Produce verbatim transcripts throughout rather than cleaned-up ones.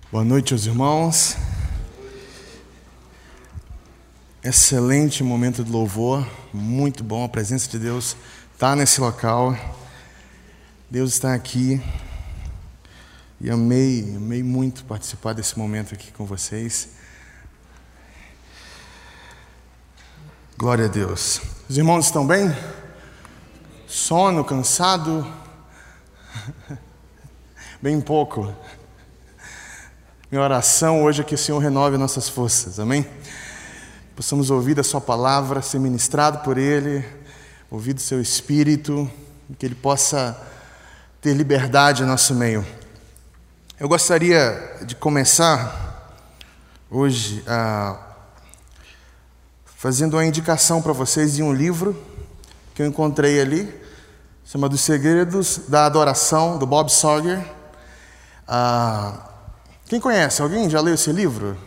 Boa noite, meus irmãos. Excelente momento de louvor, muito bom. A presença de Deus está nesse local. Deus está aqui. E amei, amei muito participar desse momento aqui com vocês. Glória a Deus. Os irmãos estão bem? Sono, cansado? Bem pouco. Minha oração hoje é que o Senhor renove nossas forças, amém? Possamos ouvir da sua palavra, ser ministrado por Ele, ouvir do seu Espírito, que Ele possa ter liberdade em nosso meio. Eu gostaria de começar hoje a, fazendo uma indicação para vocês de um livro que eu encontrei ali, chamado Os Segredos da Adoração, do Bob Sawyer. Ah, Quem conhece? Alguém já leu esse livro?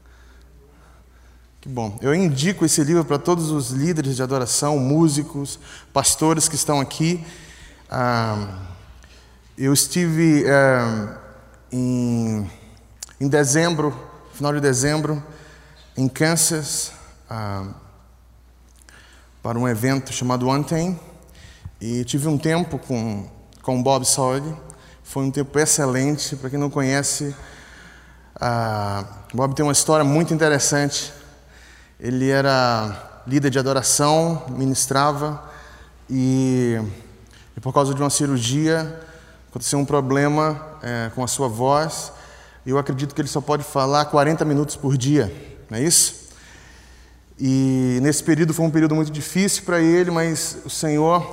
Que bom. Eu indico esse livro para todos os líderes de adoração, músicos, pastores que estão aqui. Ah, eu estive ah, em, em dezembro, final de dezembro, em Kansas, ah, para um evento chamado Untamed, e tive um tempo com, com Bob Sawyer. Foi um tempo excelente. Para quem não conhece, Ah, Bob tem uma história muito interessante. Ele era líder de adoração, ministrava, e, e por causa de uma cirurgia aconteceu um problema é, com a sua voz. Eu acredito que ele só pode falar quarenta minutos por dia, não é isso? E nesse período foi um período muito difícil para ele, mas o Senhor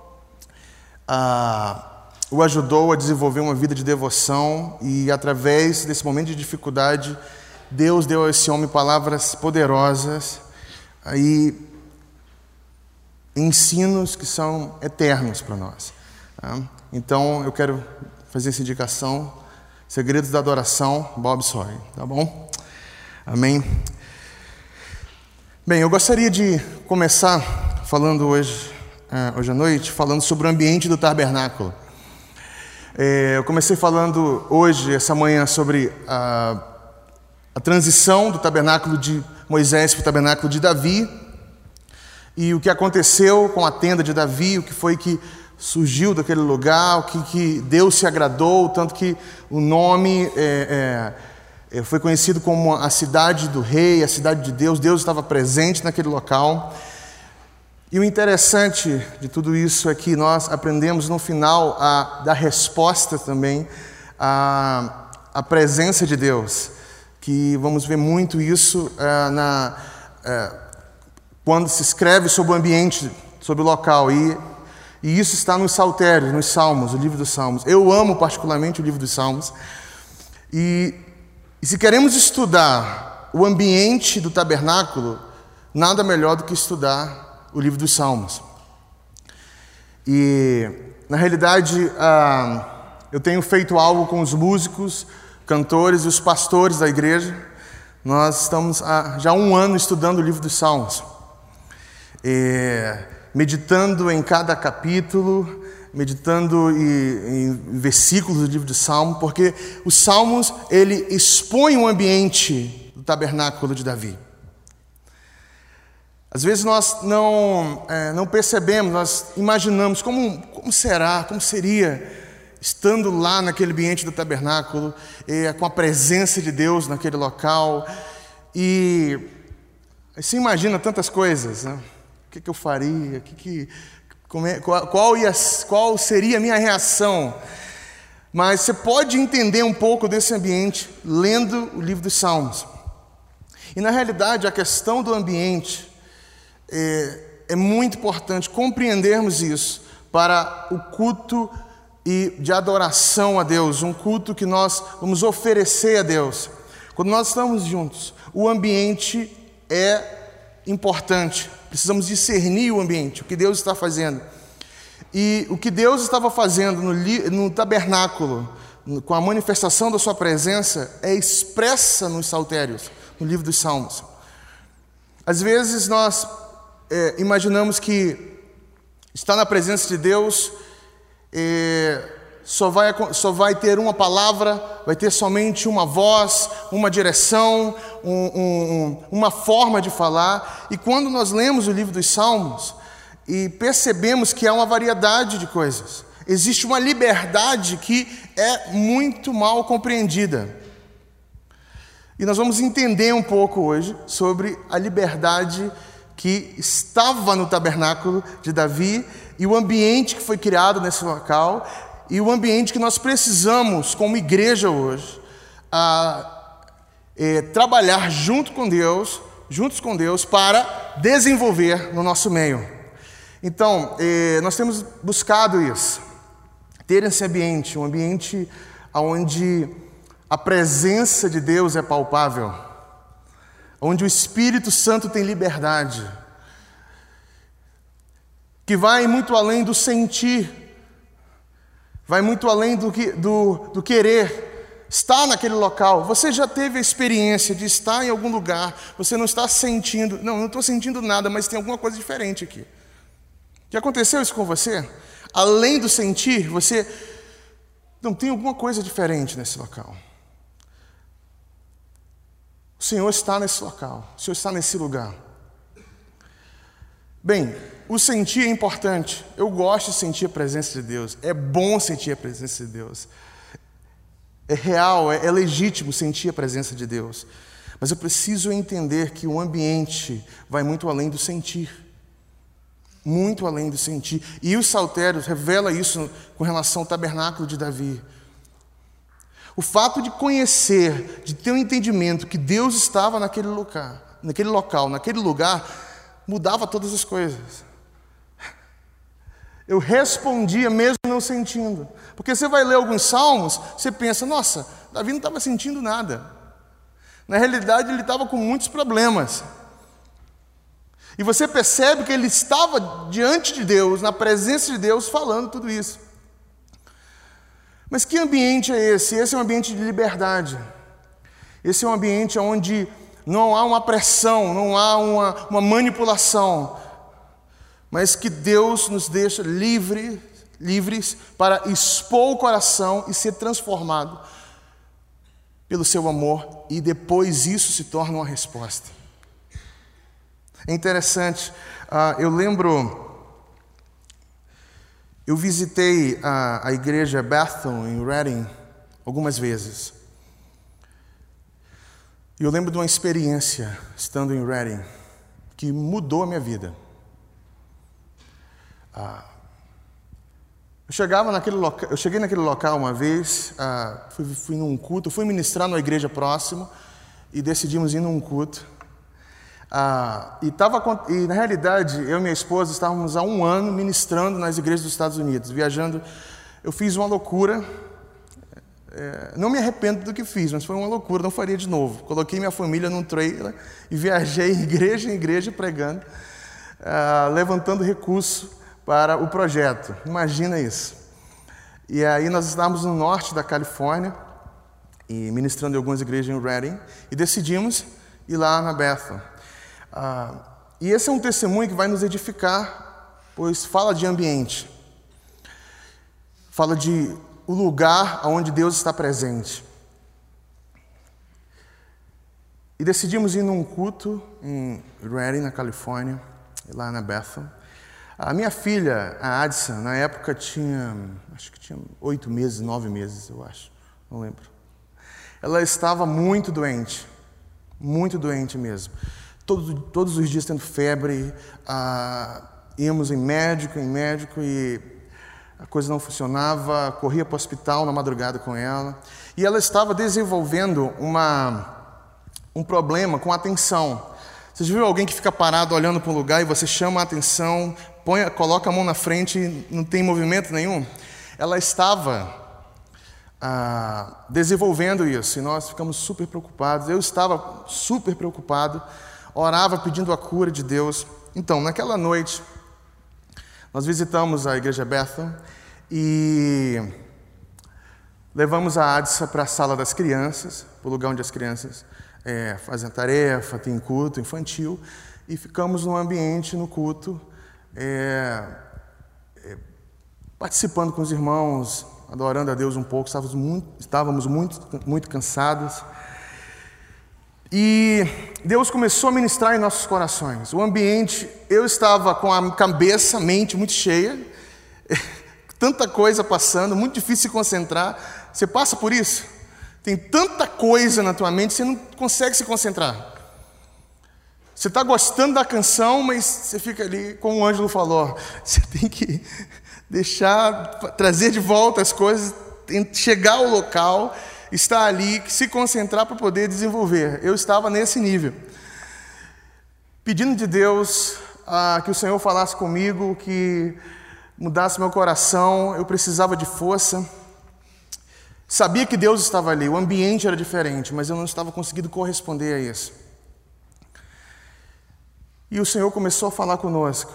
ah, o ajudou a desenvolver uma vida de devoção, e através desse momento de dificuldade, Deus deu a esse homem palavras poderosas, aí, ensinos que são eternos para nós. Tá? Então, eu quero fazer essa indicação, Segredos da Adoração, Bob Sawyer, tá bom? Amém? Bem, eu gostaria de começar falando hoje, hoje à noite, falando sobre o ambiente do tabernáculo. É, eu comecei falando hoje, essa manhã, sobre a, a transição do tabernáculo de Moisés para o tabernáculo de Davi, e o que aconteceu com a tenda de Davi, o que foi que surgiu daquele lugar, o que, que Deus se agradou, tanto que o nome é, é, foi conhecido como a cidade do rei, a cidade de Deus. Deus estava presente naquele local. E o interessante de tudo isso é que nós aprendemos no final a dar resposta também à, à presença de Deus, que vamos ver muito isso é, na, é, quando se escreve sobre o ambiente, sobre o local, e, e isso está nos saltérios, nos Salmos, o livro dos Salmos. Eu amo particularmente o livro dos Salmos, e, e se queremos estudar o ambiente do tabernáculo, nada melhor do que estudar o livro dos Salmos. E, na realidade, ah, eu tenho feito algo com os músicos, cantores e os pastores da igreja. Nós estamos há já um ano estudando o livro dos Salmos, e, meditando em cada capítulo, meditando em, em versículos do livro dos Salmos, porque os Salmos, ele expõe o ambiente do tabernáculo de Davi. Às vezes nós não, é, não percebemos, nós imaginamos como, como será, como seria, estando lá naquele ambiente do tabernáculo, é, com a presença de Deus naquele local, e você imagina tantas coisas, né? O que, que eu faria, que que, como é, qual, qual, ia, qual seria a minha reação? Mas você pode entender um pouco desse ambiente lendo o livro dos Salmos. E na realidade a questão do ambiente, É, é muito importante compreendermos isso para o culto e de adoração a Deus, um culto que nós vamos oferecer a Deus. Quando nós estamos juntos, o ambiente é importante, precisamos discernir o ambiente, o que Deus está fazendo. E o que Deus estava fazendo no, no tabernáculo, com a manifestação da sua presença, é expressa nos saltérios, no livro dos Salmos. Às vezes nós É, imaginamos que estar na presença de Deus é, só vai, só vai ter uma palavra, vai ter somente uma voz, uma direção, um, um, uma forma de falar. E quando nós lemos o livro dos Salmos e percebemos que há uma variedade de coisas, existe uma liberdade que é muito mal compreendida. E nós vamos entender um pouco hoje sobre a liberdade que estava no tabernáculo de Davi e o ambiente que foi criado nesse local e o ambiente que nós precisamos, como igreja hoje, a, é, trabalhar junto com Deus, juntos com Deus, para desenvolver no nosso meio. Então, é, nós temos buscado isso, ter esse ambiente, um ambiente onde a presença de Deus é palpável, onde o Espírito Santo tem liberdade, que vai muito além do sentir, vai muito além do, que, do, do querer estar naquele local. Você já teve a experiência de estar em algum lugar, você não está sentindo, não, não estou sentindo nada, mas tem alguma coisa diferente aqui. Já aconteceu isso com você? Além do sentir, você não tem alguma coisa diferente nesse local. O Senhor está nesse local, o Senhor está nesse lugar. Bem, o sentir é importante. Eu gosto de sentir a presença de Deus. É bom sentir a presença de Deus. É real, é, é legítimo sentir a presença de Deus. Mas eu preciso entender que o ambiente vai muito além do sentir. Muito além do sentir. E os saltérios revelam isso com relação ao tabernáculo de Davi. O fato de conhecer, de ter um entendimento que Deus estava naquele lugar, naquele local, naquele lugar, mudava todas as coisas. Eu respondia mesmo não sentindo. Porque você vai ler alguns salmos, você pensa, nossa, Davi não estava sentindo nada. Na realidade, ele estava com muitos problemas. E você percebe que ele estava diante de Deus, na presença de Deus, falando tudo isso. Mas que ambiente é esse? Esse é um ambiente de liberdade. Esse é um ambiente onde não há uma pressão, não há uma, uma manipulação, mas que Deus nos deixa livre, livres para expor o coração e ser transformado pelo seu amor, e depois isso se torna uma resposta. É interessante, uh, eu lembro... Eu visitei a, a igreja Bethel em Reading algumas vezes. E eu lembro de uma experiência estando em Reading que mudou a minha vida. Ah, eu chegava naquele loca, eu cheguei naquele local uma vez, ah, fui, fui num culto, fui ministrar numa igreja próxima e decidimos ir num culto. Ah, e, tava, e na realidade eu e minha esposa estávamos há um ano ministrando nas igrejas dos Estados Unidos, viajando. Eu fiz uma loucura, é, não me arrependo do que fiz, mas foi uma loucura, não faria de novo. Coloquei minha família num trailer e viajei igreja em igreja pregando, ah, levantando recurso para o projeto. Imagina isso. E aí nós estávamos no norte da Califórnia e ministrando em algumas igrejas em Reading e decidimos ir lá na Bethel. Ah, e esse é um testemunho que vai nos edificar, pois fala de ambiente, fala de o lugar onde Deus está presente. E decidimos ir num culto em Reading, na Califórnia, lá na Bethel. A minha filha, a Addison, na época tinha, acho que tinha oito meses, nove meses, eu acho, não lembro. Ela estava muito doente, muito doente mesmo. Todos, todos os dias tendo febre, ah, íamos em médico, em médico e a coisa não funcionava, corria para o hospital na madrugada com ela. E ela estava desenvolvendo uma, um problema com a atenção. Você já viu alguém que fica parado olhando para um lugar e você chama a atenção, põe, coloca a mão na frente e não tem movimento nenhum? Ela estava ah, desenvolvendo isso e nós ficamos super preocupados. Eu estava super preocupado. Orava pedindo a cura de Deus. Então, naquela noite, nós visitamos a igreja Bethel e levamos a Addison para a sala das crianças, para o lugar onde as crianças é, fazem tarefa, tem culto infantil, e ficamos num ambiente no culto, é, é, participando com os irmãos, adorando a Deus um pouco, estávamos muito, estávamos muito, muito cansados. E Deus começou a ministrar em nossos corações. O ambiente, eu estava com a cabeça, a mente muito cheia, tanta coisa passando, muito difícil se concentrar. Você passa por isso? Tem tanta coisa na tua mente, você não consegue se concentrar. Você está gostando da canção, mas você fica ali, como o Ângelo falou, você tem que deixar, trazer de volta as coisas, chegar ao local, estar ali, se concentrar para poder desenvolver. Eu estava nesse nível, pedindo de Deus ah, que o Senhor falasse comigo, que mudasse meu coração. Eu precisava de força. Sabia que Deus estava ali, o ambiente era diferente, mas eu não estava conseguindo corresponder a isso. E o Senhor começou a falar conosco.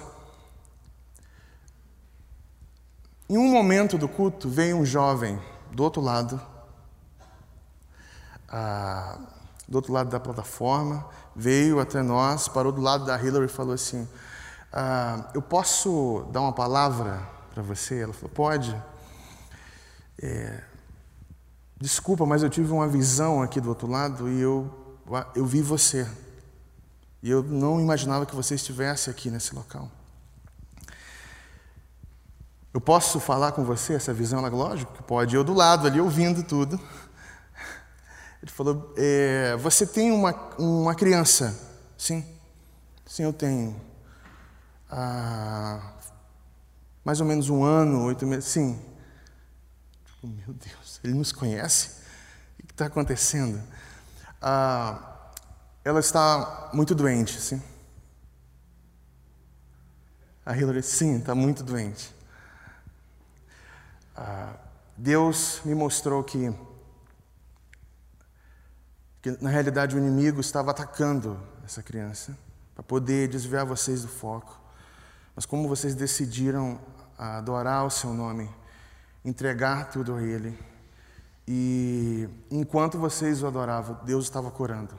Em um momento do culto, veio um jovem do outro lado, ah, do outro lado da plataforma, veio até nós, parou do lado da Hillary e falou assim, ah, eu posso dar uma palavra para você? Ela falou, pode. É, desculpa, mas eu tive uma visão aqui do outro lado e eu, eu vi você. E eu não imaginava que você estivesse aqui nesse local. Eu posso falar com você essa visão? Ela, lógico que pode. Eu do lado ali, ouvindo tudo. Ele falou, é, você tem uma, uma criança? Sim. Sim, eu tenho. Ah, mais ou menos um ano, oito meses. Sim. Meu Deus, ele nos conhece? O que está acontecendo? Ah... Ela está muito doente, sim. A Hillary, sim, está muito doente. Ah, Deus me mostrou que, que, na realidade, o inimigo estava atacando essa criança para poder desviar vocês do foco. Mas como vocês decidiram adorar o seu nome, entregar tudo a Ele, e enquanto vocês o adoravam, Deus estava curando.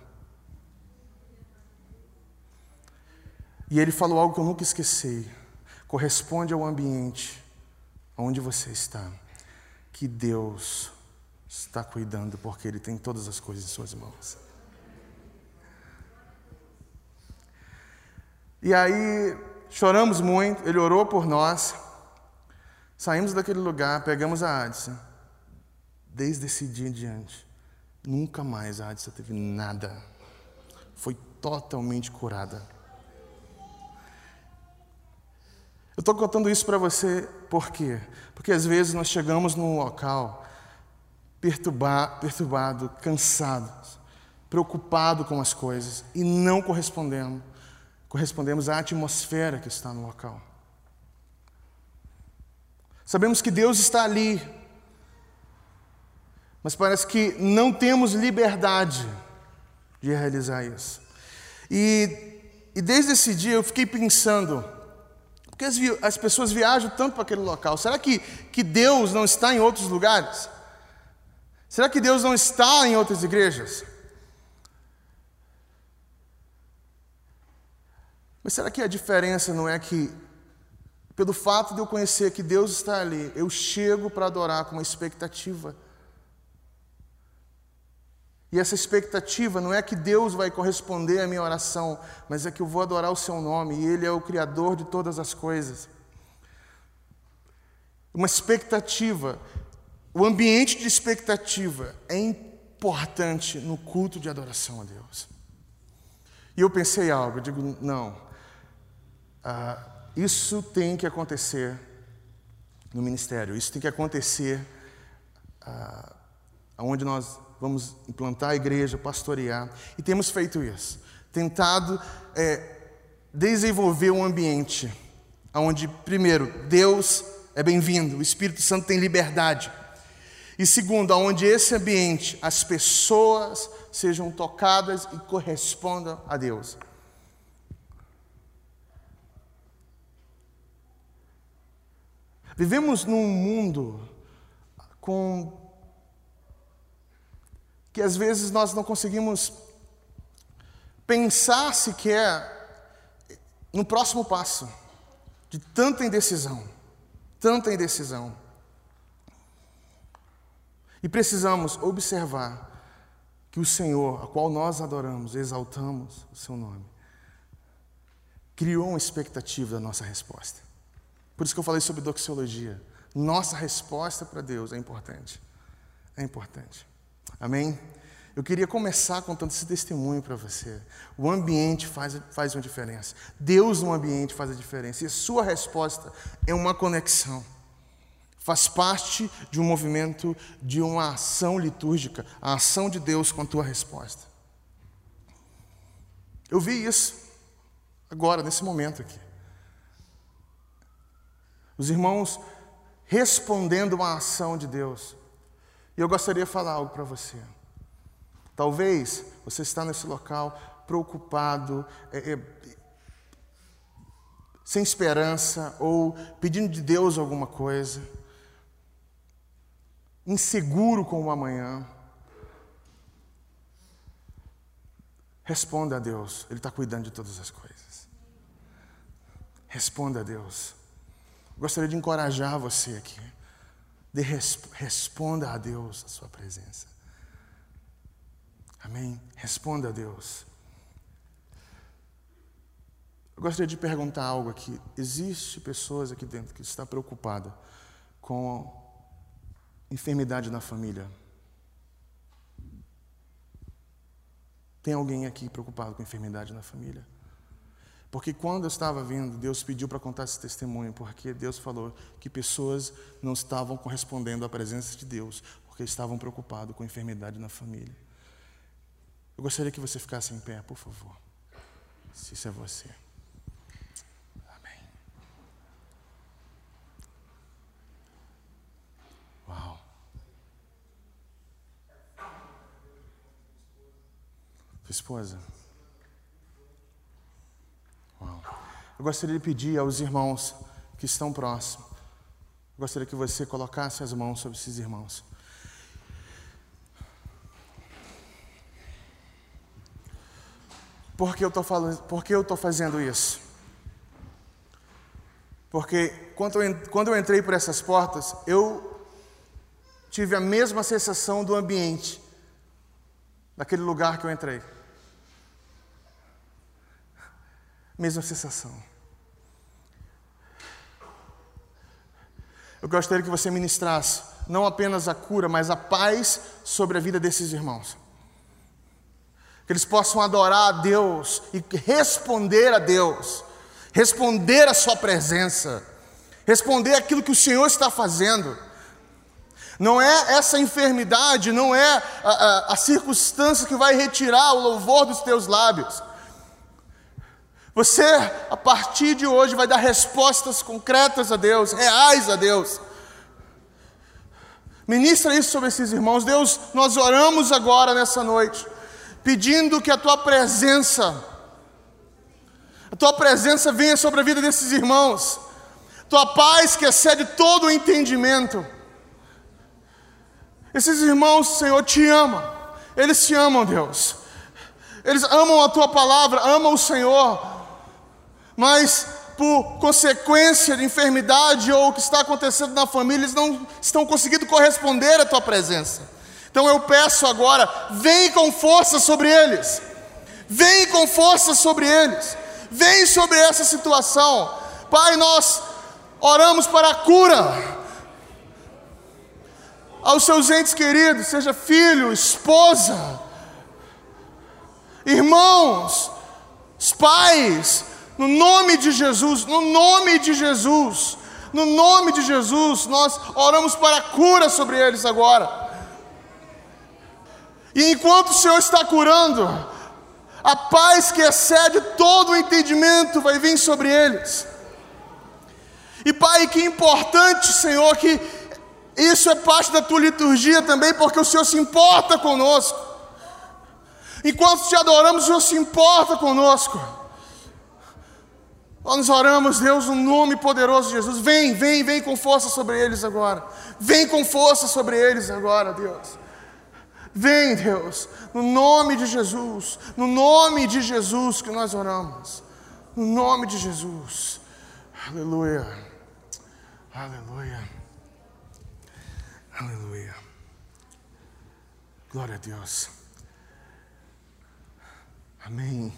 E ele falou algo que eu nunca esqueci. Corresponde ao ambiente onde você está, que Deus está cuidando, porque Ele tem todas as coisas em suas mãos. E aí, choramos muito, ele orou por nós, saímos daquele lugar, pegamos a Adson. Desde esse dia em diante, nunca mais a Adson teve nada. Foi totalmente curada. Eu estou contando isso para você, por quê? Porque às vezes nós chegamos num local perturbar, perturbado, cansados, preocupado com as coisas e não correspondemos, correspondemos à atmosfera que está no local. Sabemos que Deus está ali, mas parece que não temos liberdade de realizar isso. E, e desde esse dia eu fiquei pensando, porque as, as pessoas viajam tanto para aquele local. Será que, que Deus não está em outros lugares? Será que Deus não está em outras igrejas? Mas será que a diferença não é que, pelo fato de eu conhecer que Deus está ali, eu chego para adorar com uma expectativa? E essa expectativa não é que Deus vai corresponder à minha oração, mas é que eu vou adorar o seu nome, e Ele é o Criador de todas as coisas. Uma expectativa, o ambiente de expectativa é importante no culto de adoração a Deus. E eu pensei algo, eu digo, não, ah, isso tem que acontecer no ministério, isso tem que acontecer ah, onde nós vamos implantar a igreja, pastorear, e temos feito isso, tentado é, desenvolver um ambiente onde, primeiro, Deus é bem-vindo, o Espírito Santo tem liberdade, e segundo, onde esse ambiente, as pessoas sejam tocadas e correspondam a Deus. Vivemos num mundo com que às vezes nós não conseguimos pensar sequer no próximo passo, de tanta indecisão, tanta indecisão. E precisamos observar que o Senhor, a qual nós adoramos, exaltamos o seu nome, criou uma expectativa da nossa resposta. Por isso que eu falei sobre doxologia. Nossa resposta para Deus é importante. É importante. Amém? Eu queria começar contando esse testemunho para você. O ambiente faz, faz uma diferença. Deus no ambiente faz a diferença. E a sua resposta é uma conexão. Faz parte de um movimento, de uma ação litúrgica. A ação de Deus com a tua resposta. Eu vi isso agora, nesse momento aqui. Os irmãos respondendo uma ação de Deus. E eu gostaria de falar algo para você. Talvez você está nesse local preocupado, é, é, sem esperança, ou pedindo de Deus alguma coisa, inseguro com o amanhã. Responda a Deus, Ele está cuidando de todas as coisas. Responda a Deus. Gostaria de encorajar você aqui. De resp- responda a Deus a sua presença. Amém? Responda a Deus. Eu gostaria de perguntar algo aqui. Existe pessoas aqui dentro que estão preocupadas com enfermidade na família? Tem alguém aqui preocupado com enfermidade na família? Porque quando eu estava vindo, Deus pediu para contar esse testemunho, porque Deus falou que pessoas não estavam correspondendo à presença de Deus, porque estavam preocupados com enfermidade na família. Eu gostaria que você ficasse em pé, por favor, se isso é você. Amém. Uau. Sua esposa? Uau. Eu gostaria de pedir aos irmãos que estão próximos, eu gostaria que você colocasse as mãos sobre esses irmãos. Por que eu estou falando, por que eu estou fazendo isso? Porque quando eu, quando eu entrei por essas portas, eu tive a mesma sensação do ambiente daquele lugar que eu entrei. Mesma sensação. Eu gostaria que você ministrasse não apenas a cura, mas a paz sobre a vida desses irmãos. Que eles possam adorar a Deus e responder a Deus, responder à sua presença, responder aquilo que o Senhor está fazendo. Não é essa enfermidade, não é a, a, a circunstância que vai retirar o louvor dos teus lábios. Você, a partir de hoje, vai dar respostas concretas a Deus, reais a Deus. Ministra isso sobre esses irmãos. Deus, nós oramos agora nessa noite, pedindo que a Tua presença, a Tua presença venha sobre a vida desses irmãos. Tua paz que excede todo o entendimento. Esses irmãos, Senhor, te amam. Eles te amam, Deus. Eles amam a Tua palavra, amam o Senhor. Mas por consequência de enfermidade ou o que está acontecendo na família, eles não estão conseguindo corresponder à Tua presença. Então eu peço agora, vem com força sobre eles. Vem com força sobre eles. Vem sobre essa situação. Pai, nós oramos para a cura aos seus entes queridos, seja filho, esposa, irmãos, os pais, no nome de Jesus, no nome de Jesus, no nome de Jesus, nós oramos para a cura sobre eles agora. E enquanto o Senhor está curando, a paz que excede todo o entendimento vai vir sobre eles. E Pai, que importante, Senhor, que isso é parte da Tua liturgia também, porque o Senhor se importa conosco. Enquanto te adoramos, o Senhor se importa conosco. Nós oramos, Deus, no nome poderoso de Jesus. Vem, vem, vem com força sobre eles agora. Vem com força sobre eles agora, Deus. Vem, Deus, no nome de Jesus. No nome de Jesus que nós oramos. No nome de Jesus. Aleluia. Aleluia. Aleluia. Glória a Deus. Amém.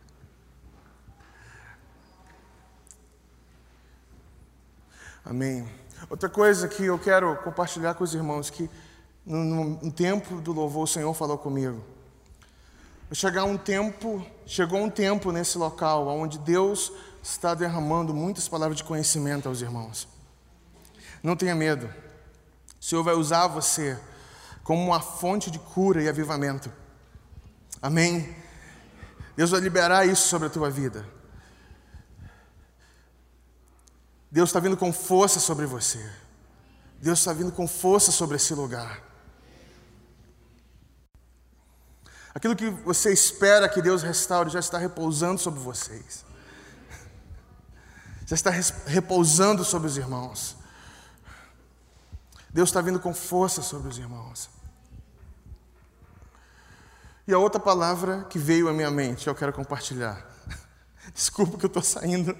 Amém. Outra coisa que eu quero compartilhar com os irmãos, que no, no tempo do louvor o Senhor falou comigo. Vai chegar um tempo, chegou um tempo nesse local onde Deus está derramando muitas palavras de conhecimento aos irmãos. Não tenha medo. O Senhor vai usar você como uma fonte de cura e avivamento. Amém? Deus vai liberar isso sobre a tua vida. Deus está vindo com força sobre você. Deus está vindo com força sobre esse lugar. Aquilo que você espera que Deus restaure já está repousando sobre vocês. Já está repousando sobre os irmãos. Deus está vindo com força sobre os irmãos. E a outra palavra que veio à minha mente, eu quero compartilhar. Desculpa que eu estou saindo.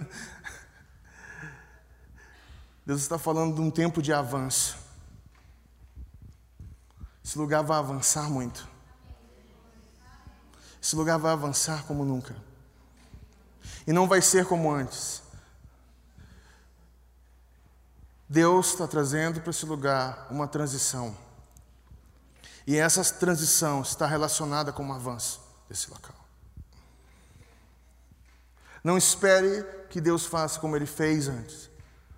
Deus está falando de um tempo de avanço. Esse lugar vai avançar muito. Esse lugar vai avançar como nunca. E não vai ser como antes. Deus está trazendo para esse lugar uma transição. E essa transição está relacionada com o avanço desse local. Não espere que Deus faça como Ele fez antes.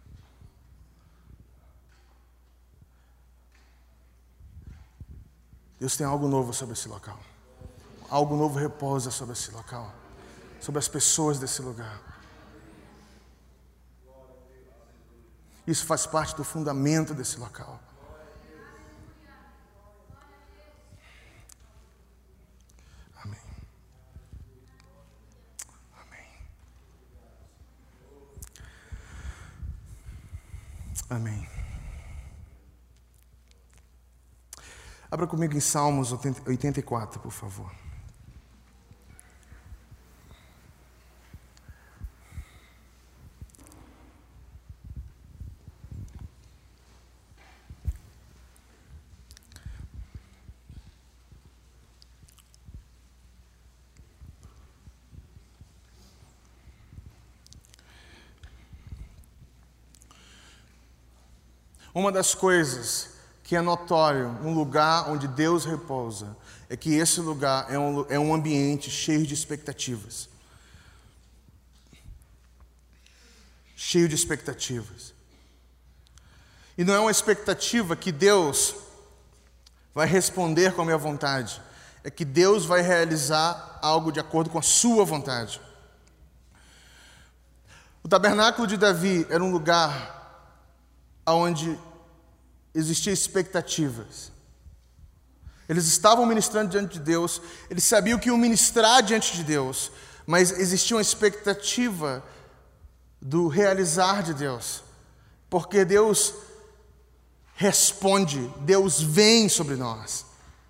Deus tem algo novo sobre esse local. Algo novo repousa sobre esse local. Sobre as pessoas desse lugar. Isso faz parte do fundamento desse local. Amém. Amém. Amém. Abra comigo em Salmos oitenta e quatro, por favor. Uma das coisas que é notório num lugar onde Deus repousa é que esse lugar é um, é um ambiente cheio de expectativas. Cheio de expectativas. E não é uma expectativa que Deus vai responder com a minha vontade. É que Deus vai realizar algo de acordo com a sua vontade. O tabernáculo de Davi era um lugar onde existiam expectativas. Eles estavam ministrando diante de Deus, eles sabiam que iam ministrar diante de Deus, mas existia uma expectativa do realizar de Deus, porque Deus responde, Deus vem sobre nós.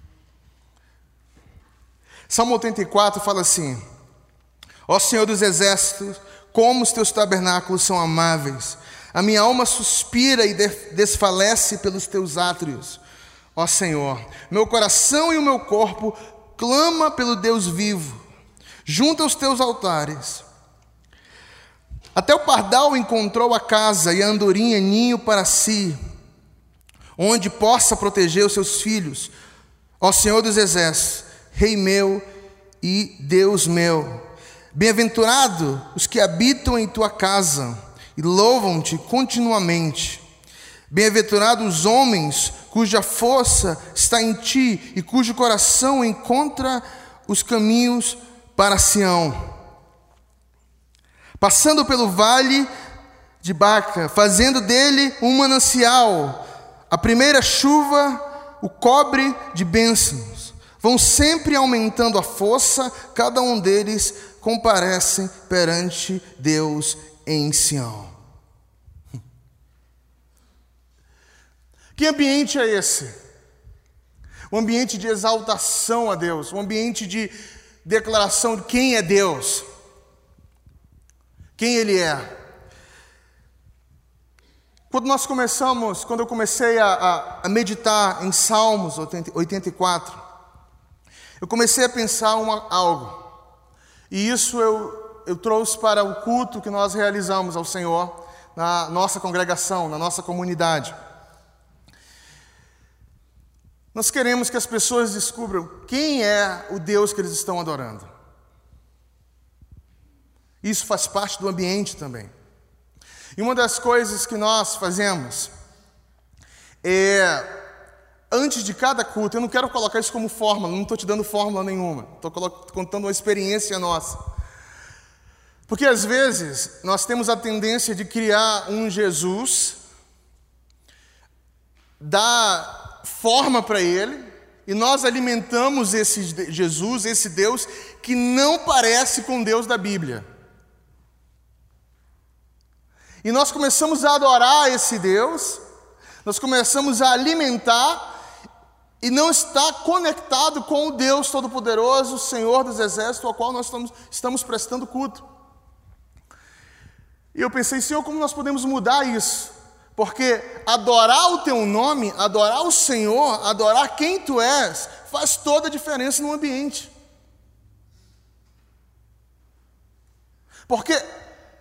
Salmo oitenta e quatro fala assim: ó Senhor dos exércitos, como os teus tabernáculos são amáveis. A minha alma suspira e desfalece pelos teus átrios. Ó Senhor, meu coração e o meu corpo clama pelo Deus vivo. Junto aos teus altares. Até o pardal encontrou a casa e a andorinha ninho para si, onde possa proteger os seus filhos. Ó Senhor dos exércitos, Rei meu e Deus meu. Bem-aventurado os que habitam em tua casa e louvam-te continuamente. Bem-aventurados os homens cuja força está em ti e cujo coração encontra os caminhos para Sião. Passando pelo vale de Baca, fazendo dele um manancial, a primeira chuva o cobre de bênçãos. Vão sempre aumentando a força, cada um deles comparecem perante Deus em Sião. Que ambiente é esse? Um ambiente de exaltação a Deus, um ambiente de declaração de quem é Deus, quem Ele é. Quando nós começamos, quando eu comecei a, a, a meditar em Salmos oitenta e quatro, eu comecei a pensar uma, algo. E isso eu, eu trouxe para o culto que nós realizamos ao Senhor na nossa congregação, na nossa comunidade. Nós queremos que as pessoas descubram quem é o Deus que eles estão adorando. Isso faz parte do ambiente também. E uma das coisas que nós fazemos é, antes de cada culto, eu não quero colocar isso como fórmula, não estou te dando fórmula nenhuma, estou contando uma experiência nossa. Porque às vezes nós temos a tendência de criar um Jesus, dar forma para ele, e nós alimentamos esse Jesus, esse Deus, que não parece com o Deus da Bíblia. E nós começamos a adorar esse Deus, nós começamos a alimentar, e não está conectado com o Deus Todo-Poderoso, o Senhor dos Exércitos, ao qual nós estamos, estamos prestando culto. E eu pensei, Senhor, como nós podemos mudar isso? Porque adorar o Teu nome, adorar o Senhor, adorar quem Tu és, faz toda a diferença no ambiente. Porque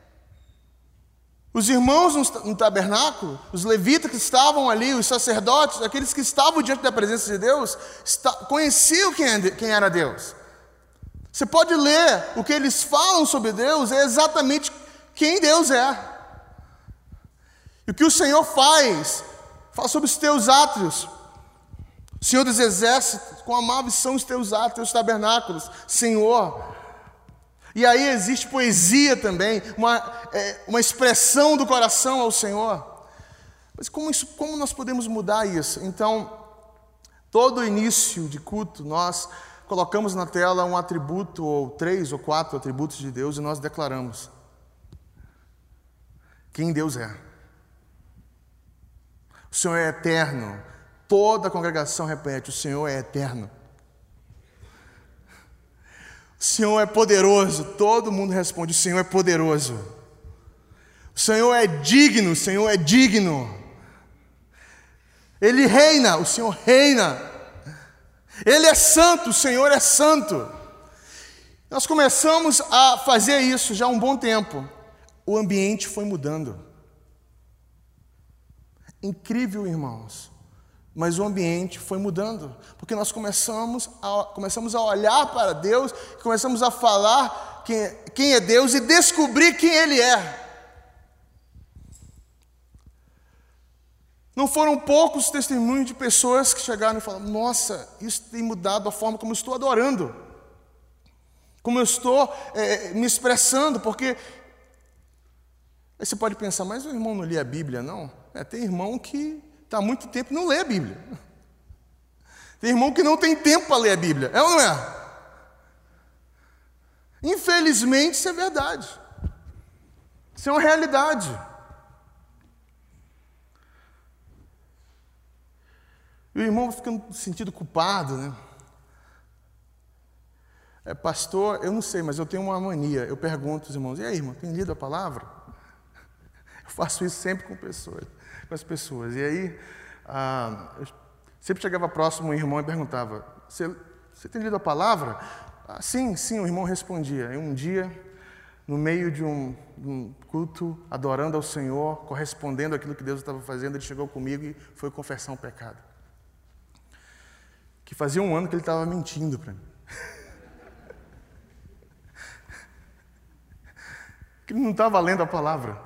os irmãos no tabernáculo, os levitas que estavam ali, os sacerdotes, aqueles que estavam diante da presença de Deus, conheciam quem era Deus. Você pode ler o que eles falam sobre Deus, é exatamente quem Deus é. E o que o Senhor faz, fala sobre os teus átrios. O Senhor dos Exércitos, quão amáveis são os teus átrios, teus tabernáculos, Senhor. E aí existe poesia também, uma, é, uma expressão do coração ao Senhor. Mas como, isso, como nós podemos mudar isso? Então, todo início de culto, nós colocamos na tela um atributo, ou três ou quatro atributos de Deus, e nós declaramos quem Deus é. O Senhor é eterno. Toda a congregação repete, o Senhor é eterno. O Senhor é poderoso. Todo mundo responde, o Senhor é poderoso. O Senhor é digno, o Senhor é digno. Ele reina, o Senhor reina. Ele é santo, o Senhor é santo. Nós começamos a fazer isso já há um bom tempo. O ambiente foi mudando. Incrível, irmãos. Mas o ambiente foi mudando, porque nós começamos a, começamos a olhar para Deus, começamos a falar quem, quem é Deus e descobrir quem Ele é. Não foram poucos testemunhos de pessoas que chegaram e falaram, nossa, isso tem mudado a forma como eu estou adorando, como eu estou é, me expressando, porque... Aí você pode pensar, mas o irmão não lê a Bíblia, não? É, tem irmão que... está há muito tempo e não lê a Bíblia. Tem irmão que não tem tempo para ler a Bíblia. É ou não é? Infelizmente, isso é verdade. Isso é uma realidade. E o irmão fica no sentido culpado, né? É, pastor, eu não sei, mas eu tenho uma mania. Eu pergunto aos irmãos, e aí, irmão, tem lido a palavra? Eu faço isso sempre com pessoas. com as pessoas. E aí, ah, eu sempre chegava próximo um irmão e perguntava, você, você tem lido a palavra? Ah, sim, sim, o irmão respondia. E um dia, no meio de um, de um culto, adorando ao Senhor, correspondendo àquilo que Deus estava fazendo, ele chegou comigo e foi confessar um pecado. Que fazia um ano que ele estava mentindo para mim. Que ele não estava lendo a palavra.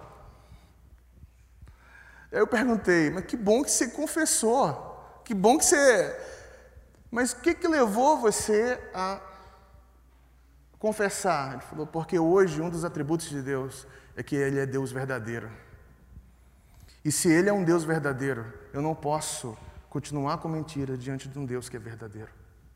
Aí eu perguntei, mas que bom que você confessou, que bom que você... Mas o que, que levou você a confessar? Ele falou, porque hoje um dos atributos de Deus é que Ele é Deus verdadeiro. E se Ele é um Deus verdadeiro, eu não posso continuar com mentira diante de um Deus que é verdadeiro.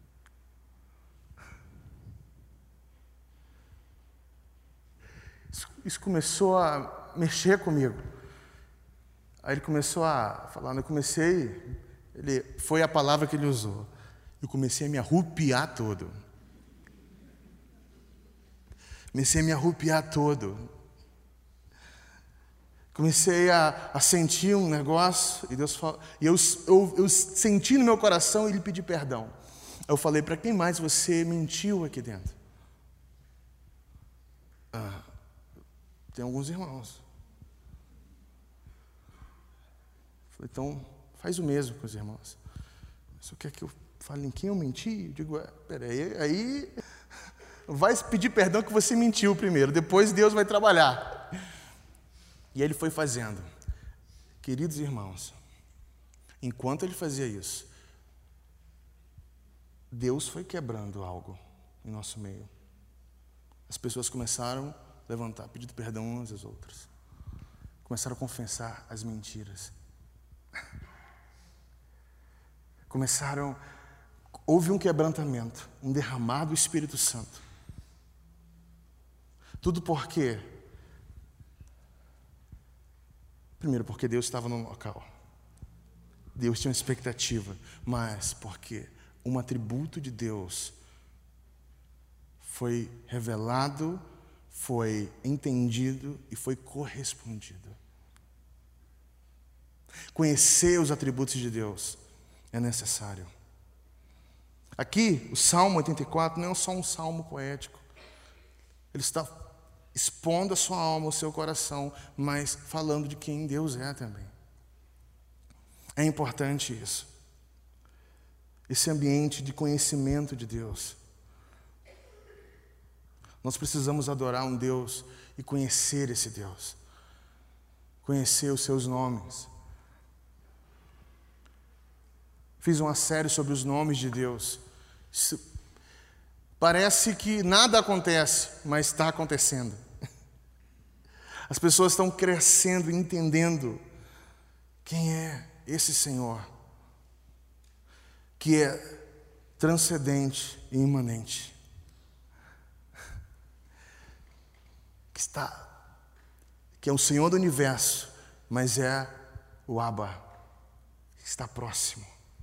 Isso, isso começou a mexer comigo. Aí ele começou a falar, eu comecei, ele, foi a palavra que ele usou, eu comecei a me arrupiar todo. Comecei a me arrupiar todo. Comecei a, a sentir um negócio, e Deus falou, e eu, eu, eu senti no meu coração e lhe pedi perdão. Eu falei, para quem mais você mentiu aqui dentro? Ah, tem alguns irmãos. Eu falei, então faz o mesmo com os irmãos. Você quer que eu fale em quem eu menti? Eu digo, é, peraí, aí vai pedir perdão que você mentiu primeiro, depois Deus vai trabalhar. E ele foi fazendo. Queridos irmãos, enquanto ele fazia isso, Deus foi quebrando algo em nosso meio. As pessoas começaram a levantar, pedindo perdão umas às outras. Começaram a confessar as mentiras. Começaram, houve um quebrantamento, um derramado do Espírito Santo. Tudo por quê? Primeiro, porque Deus estava no local. Deus tinha uma expectativa, mas porque um atributo de Deus foi revelado, foi entendido e foi correspondido. Conhecer os atributos de Deus é necessário. Aqui, o Salmo oitenta e quatro não é só um salmo poético. Ele está expondo a sua alma, o seu coração, mas falando de quem Deus é também. É importante isso. Esse ambiente de conhecimento de Deus. Nós precisamos adorar um Deus e conhecer esse Deus. Conhecer os seus nomes. Fiz uma série sobre os nomes de Deus. Isso, parece que nada acontece, mas está acontecendo. As pessoas estão crescendo, entendendo quem é esse Senhor, que é transcendente e imanente, que está, que é o Senhor do universo, mas é o Abba, que está próximo.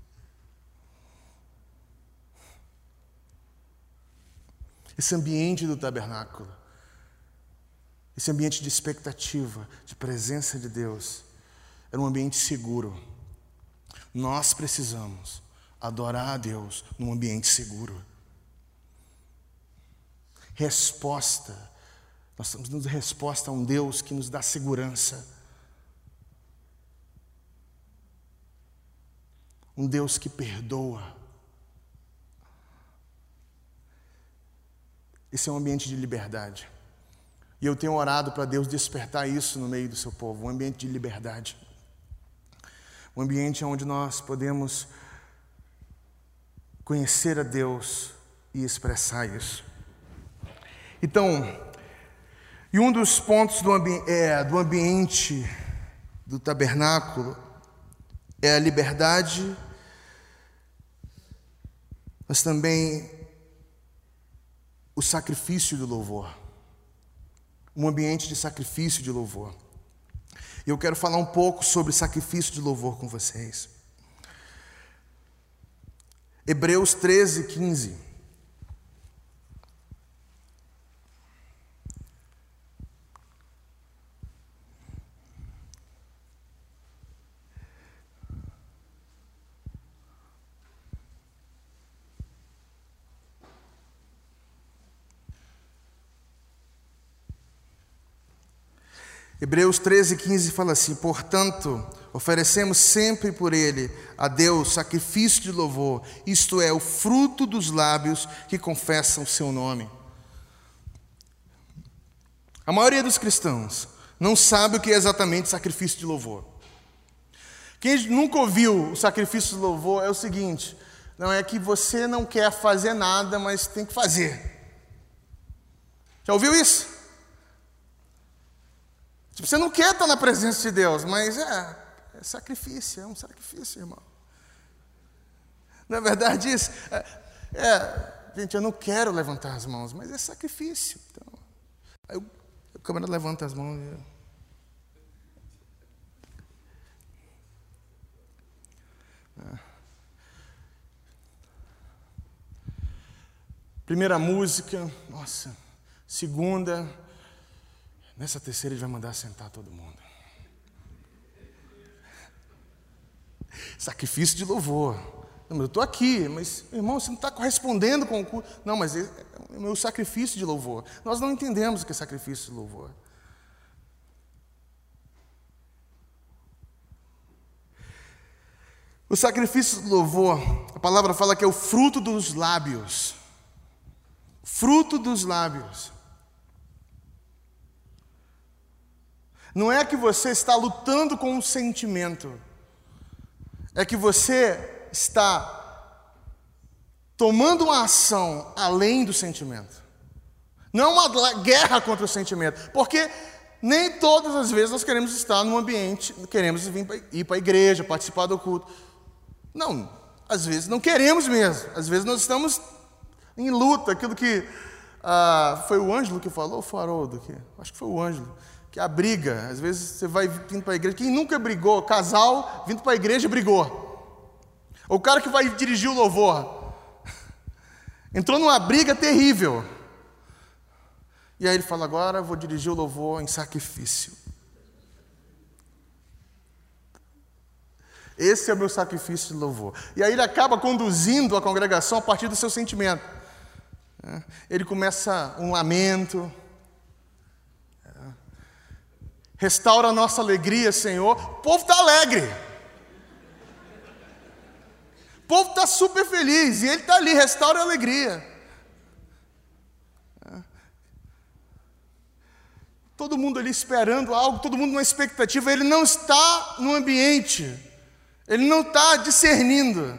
Esse ambiente do tabernáculo, esse ambiente de expectativa, de presença de Deus, era um ambiente seguro. Nós precisamos adorar a Deus num ambiente seguro. Resposta. Nós estamos dando resposta a um Deus que nos dá segurança. Um Deus que perdoa. Esse é um ambiente de liberdade. E eu tenho orado para Deus despertar isso no meio do seu povo, um ambiente de liberdade. Um ambiente onde nós podemos conhecer a Deus e expressar isso. Então, e um dos pontos do, ambi- é, do ambiente do tabernáculo é a liberdade, mas também o sacrifício do louvor. Um ambiente de sacrifício de louvor. E eu quero falar um pouco sobre sacrifício de louvor com vocês. Hebreus treze, quinze. Hebreus treze, quinze fala assim: portanto, oferecemos sempre por ele a Deus sacrifício de louvor, isto é, o fruto dos lábios que confessam o seu nome. A maioria dos cristãos não sabe o que é exatamente sacrifício de louvor. Quem nunca ouviu o sacrifício de louvor é o seguinte: não é que você não quer fazer nada, mas tem que fazer. Já ouviu isso? Tipo, você não quer estar na presença de Deus, mas é, é sacrifício, é um sacrifício, irmão. Não é verdade isso? É, é, gente, eu não quero levantar as mãos, mas é sacrifício. Então, aí o, o camarada levanta as mãos e... É. Primeira música, nossa, segunda... Nessa terceira ele vai mandar sentar todo mundo. Sacrifício de louvor. Não, mas eu estou aqui, mas, irmão, você não está correspondendo com o culto. Não, mas é o meu sacrifício de louvor. Nós não entendemos o que é sacrifício de louvor. O sacrifício de louvor, a palavra fala que é o fruto dos lábios. Fruto dos lábios. Não é que você está lutando com um sentimento. É que você está tomando uma ação além do sentimento. Não uma guerra contra o sentimento. Porque nem todas as vezes nós queremos estar num ambiente, queremos ir para a igreja, participar do culto. Não, às vezes não queremos mesmo. Às vezes nós estamos em luta. Aquilo que ah, foi o Ângelo que falou, ou foi o Haroldo? Que, acho que foi o Ângelo. Que a briga, às vezes você vai vindo para a igreja. Quem nunca brigou? Casal vindo para a igreja brigou. Ou o cara que vai dirigir o louvor entrou numa briga terrível. E aí ele fala, agora eu vou dirigir o louvor em sacrifício. Esse é o meu sacrifício de louvor. E aí ele acaba conduzindo a congregação a partir do seu sentimento. Ele começa um lamento. Restaura a nossa alegria, Senhor. O povo está alegre. O povo está super feliz. E ele está ali, restaura a alegria. Todo mundo ali esperando algo, todo mundo numa expectativa. Ele não está no ambiente. Ele não está discernindo.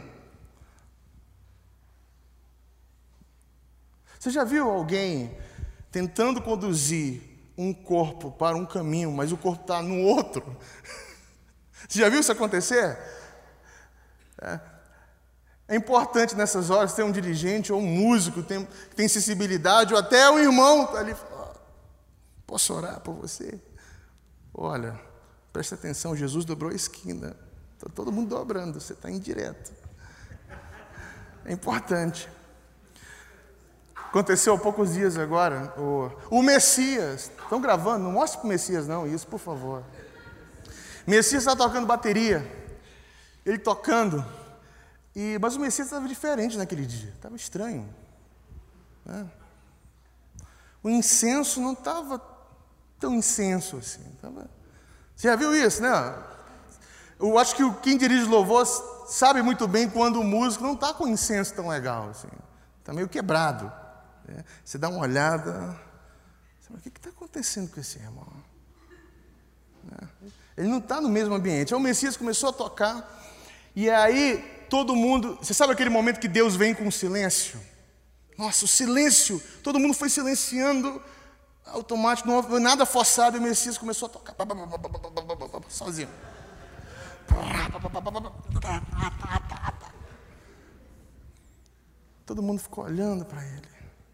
Você já viu alguém tentando conduzir um corpo para um caminho, mas o corpo está no outro? Você já viu isso acontecer? É, é importante nessas horas ter um dirigente ou um músico que tem, que tem sensibilidade, ou até um irmão tá ali, oh, posso orar por você? Olha, presta atenção, Jesus dobrou a esquina. Está todo mundo dobrando, você está indireto. É importante. Aconteceu há poucos dias agora, o, o Messias, estão gravando, não mostre para o Messias não, isso por favor. Messias está tocando bateria, ele tocando, e, mas o Messias estava diferente naquele dia, estava estranho. Né? O incenso não estava tão incenso assim. Tava... Você já viu isso, né? Eu acho que quem dirige louvor sabe muito bem quando o músico não está com incenso tão legal, assim, está meio quebrado. Né? Você dá uma olhada, você fala, o que está acontecendo com esse irmão? Né? Ele não está no mesmo ambiente. Aí o Messias começou a tocar, e aí todo mundo... Você sabe aquele momento que Deus vem com o silêncio? Nossa, o silêncio, todo mundo foi silenciando, automático, não houve nada forçado, e o Messias começou a tocar, sozinho. Todo mundo ficou olhando para ele.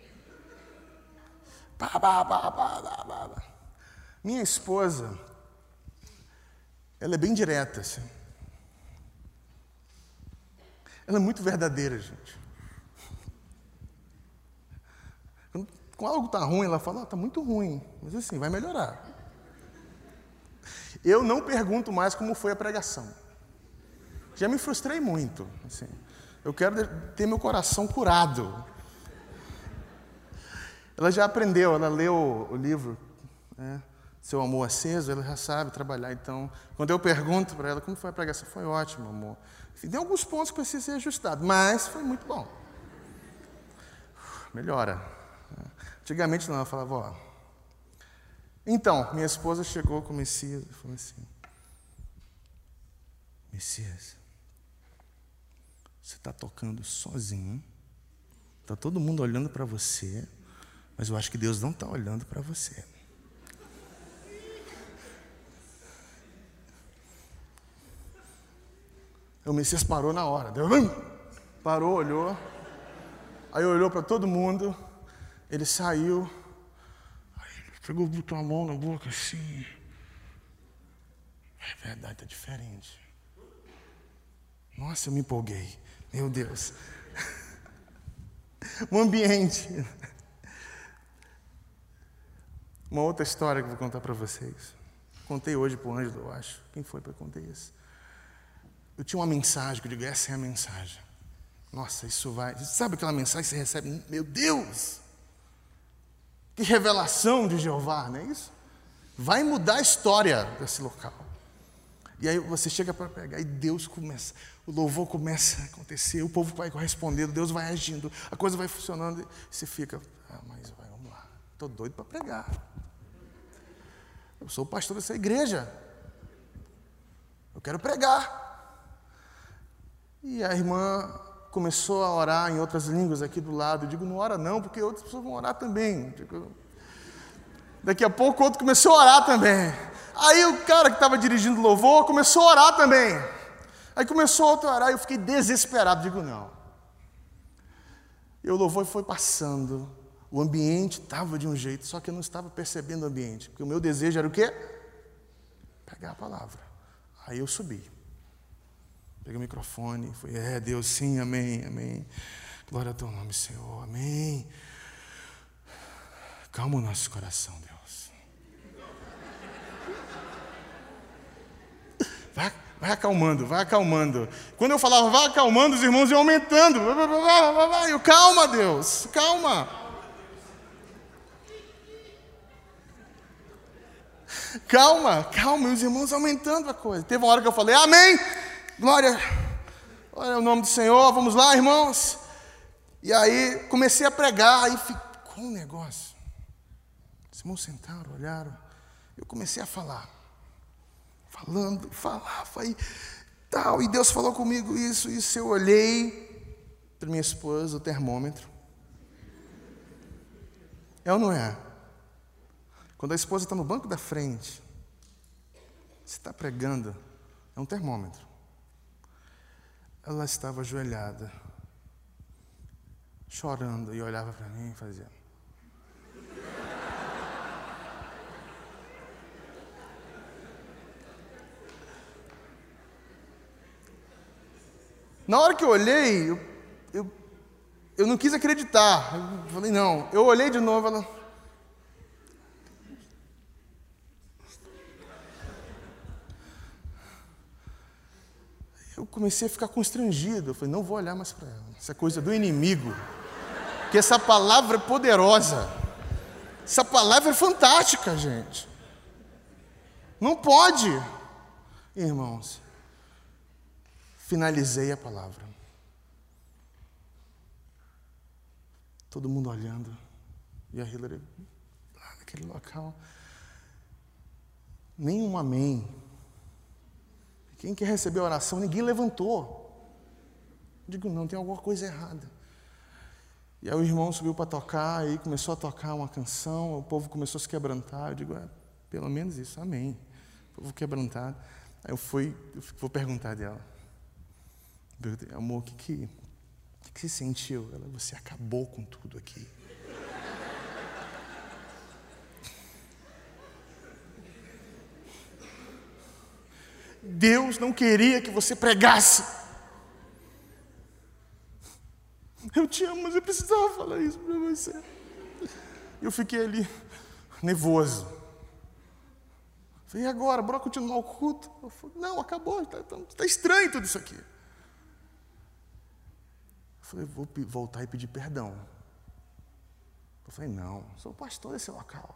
Minha esposa, ela é bem direta, assim. Ela é muito verdadeira, gente. Quando, quando algo está ruim, ela fala, está oh, muito ruim, mas assim, vai melhorar. Eu não pergunto mais como foi a pregação. Já me frustrei muito. Assim. Eu quero ter meu coração curado. Ela já aprendeu, ela leu o livro, né, Seu Amor Aceso, ela já sabe trabalhar. Então, quando eu pergunto para ela como foi a pregação, foi ótimo, amor. Enfim, tem alguns pontos que precisam ser ajustados, mas foi muito bom. Melhora. Antigamente não, ela falava, ó... Então, minha esposa chegou com o Messias e falou assim, Messias, você está tocando sozinho, está todo mundo olhando para você, mas eu acho que Deus não está olhando para você. O Messias parou na hora, deu, parou, olhou, aí olhou para todo mundo, ele saiu, pegou, botou a mão na boca assim. É verdade, está diferente. Nossa, eu me empolguei. Meu Deus. O ambiente. Uma outra história que eu vou contar para vocês. Contei hoje para o Ângelo, eu acho. Quem foi para contar isso? Eu tinha uma mensagem, que eu digo, essa é a mensagem. Nossa, isso vai... Sabe aquela mensagem que você recebe? Meu Deus! Que revelação de Jeová, não é isso? Vai mudar a história desse local. E aí você chega para pregar e Deus começa, o louvor começa a acontecer, o povo vai correspondendo, Deus vai agindo, a coisa vai funcionando, e você fica, ah, mas vai, vamos lá, estou doido para pregar. Eu sou o pastor dessa igreja. Eu quero pregar. E a irmã começou a orar em outras línguas aqui do lado. Eu digo, não ora não, porque outras pessoas vão orar também. Eu digo, daqui a pouco outro começou a orar também. Aí o cara que estava dirigindo o louvor começou a orar também. Aí começou outro a orar e eu fiquei desesperado. Digo, não. E o louvor foi passando. O ambiente estava de um jeito, só que eu não estava percebendo o ambiente. Porque o meu desejo era o quê? Pegar a palavra. Aí eu subi. Peguei o microfone, fui, é, Deus, sim, amém, amém. Glória ao teu nome, Senhor, amém. Calma o nosso coração, Deus. Vai, vai acalmando, vai acalmando. Quando eu falava, vai acalmando, os irmãos iam aumentando. Vai, vai, vai, vai. Eu, calma, Deus, calma. Calma, calma, e os irmãos aumentando a coisa. Teve uma hora que eu falei, amém, glória, glória ao nome do Senhor, vamos lá, irmãos. E aí comecei a pregar, aí ficou um negócio. Os irmãos sentaram, olharam, eu comecei a falar, falando, falava e tal, e Deus falou comigo isso, isso, eu olhei para minha esposa, o termômetro. É ou não é? Quando a esposa está no banco da frente, você está pregando, é um termômetro. Ela estava ajoelhada, chorando, e olhava para mim e fazia. Na hora que eu olhei, eu, eu, eu não quis acreditar. Eu falei, não. Eu olhei de novo, ela... Eu comecei a ficar constrangido. Eu falei, não vou olhar mais para ela. Isso é coisa do inimigo. Porque essa palavra é poderosa. Essa palavra é fantástica, gente. Não pode. Irmãos, finalizei a palavra. Todo mundo olhando. E a Hillary, lá naquele local. Nenhum amém. Quem quer receber a oração, ninguém levantou. Eu digo, não, tem alguma coisa errada. E aí o irmão subiu para tocar, aí começou a tocar uma canção, o povo começou a se quebrantar. Eu digo, é, pelo menos isso, amém. O povo quebrantado. Aí eu fui, eu vou perguntar dela. Amor, o que que, o que você sentiu? Ela, você acabou com tudo aqui. Deus não queria que você pregasse. Eu te amo, mas eu precisava falar isso para você. Eu fiquei ali, nervoso. Falei, e agora? Bora continuar o culto? Eu falei, não, acabou, está tá, tá estranho tudo isso aqui. Eu falei, vou voltar e pedir perdão. Eu falei, não, sou pastor desse local.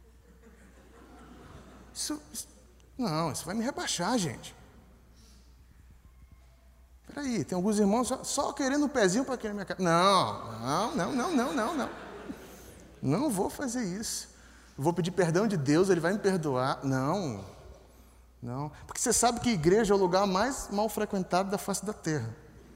Isso... isso Não, isso vai me rebaixar, gente. Espera aí, tem alguns irmãos só, só querendo um pezinho para querer minha casa. Não, não, não, não, não, não, não. Não vou fazer isso. Eu vou pedir perdão de Deus, Ele vai me perdoar. Não, não. Porque você sabe que a igreja é o lugar mais mal frequentado da face da terra.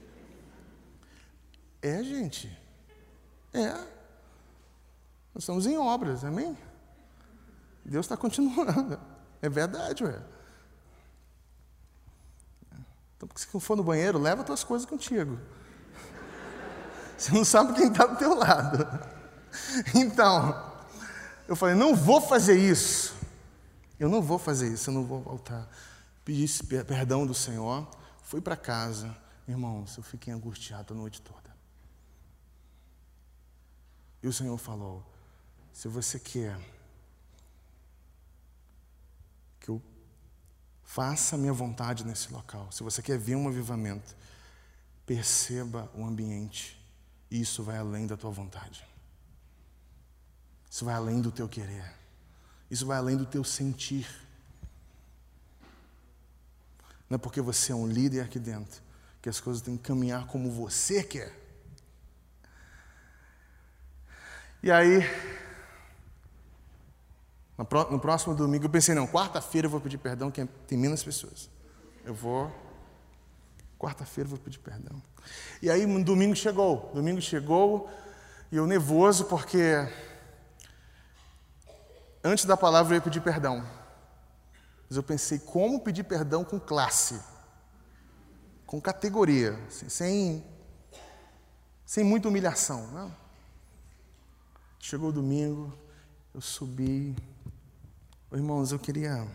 É, gente. É. Nós estamos em obras, amém? Deus está continuando. É verdade, ué. Então, porque se for no banheiro, leva as tuas coisas contigo. Você não sabe quem está do teu lado. Então, eu falei, não vou fazer isso. Eu não vou fazer isso, eu não vou voltar. Pedi perdão do Senhor, fui para casa. Irmãos, eu fiquei angustiado a noite toda. E o Senhor falou, se você quer que eu faça a minha vontade nesse local, se você quer ver um avivamento, perceba o ambiente. E isso vai além da tua vontade. Isso vai além do teu querer. Isso vai além do teu sentir. Não é porque você é um líder aqui dentro que as coisas têm que caminhar como você quer. E aí, no próximo domingo, eu pensei, não, quarta-feira eu vou pedir perdão, que tem menos pessoas. Eu vou, quarta-feira eu vou pedir perdão. E aí, no domingo chegou, domingo chegou, e eu nervoso, porque antes da palavra eu ia pedir perdão. Mas eu pensei, como pedir perdão com classe, com categoria, assim, sem, sem muita humilhação. Não. Chegou o domingo, eu subi. Ô, irmãos, eu queria...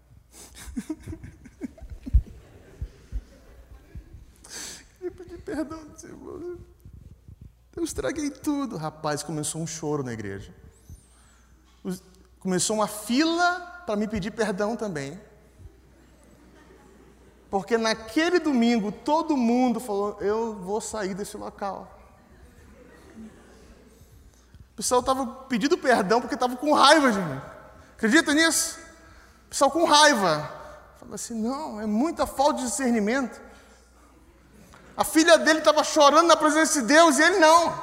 queria pedir perdão dos irmãos. Eu estraguei tudo. Rapaz, começou um choro na igreja. Começou uma fila para me pedir perdão também. Porque naquele domingo, todo mundo falou, eu vou sair desse local. O pessoal estava pedindo perdão porque estava com raiva de mim. Acredita nisso? O pessoal com raiva. Falei assim, não, é muita falta de discernimento. A filha dele estava chorando na presença de Deus e ele não.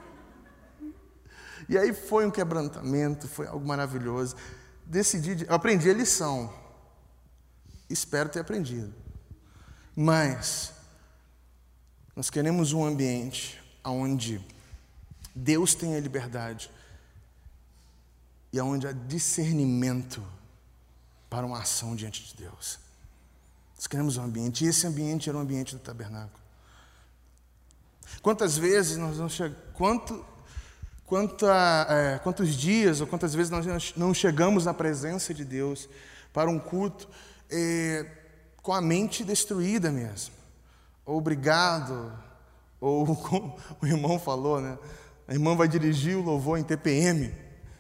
E aí foi um quebrantamento, foi algo maravilhoso. Decidi, eu aprendi a lição. Espero ter aprendido. Mas nós queremos um ambiente onde Deus tenha liberdade e onde há discernimento para uma ação diante de Deus. Nós queremos um ambiente, e esse ambiente era o ambiente do tabernáculo. Quantas vezes nós não chegamos, quanto, quanta, é, quantos dias ou quantas vezes nós não chegamos na presença de Deus para um culto é, com a mente destruída mesmo, ou obrigado, ou como o irmão falou, né? A irmã vai dirigir o louvor em T P M.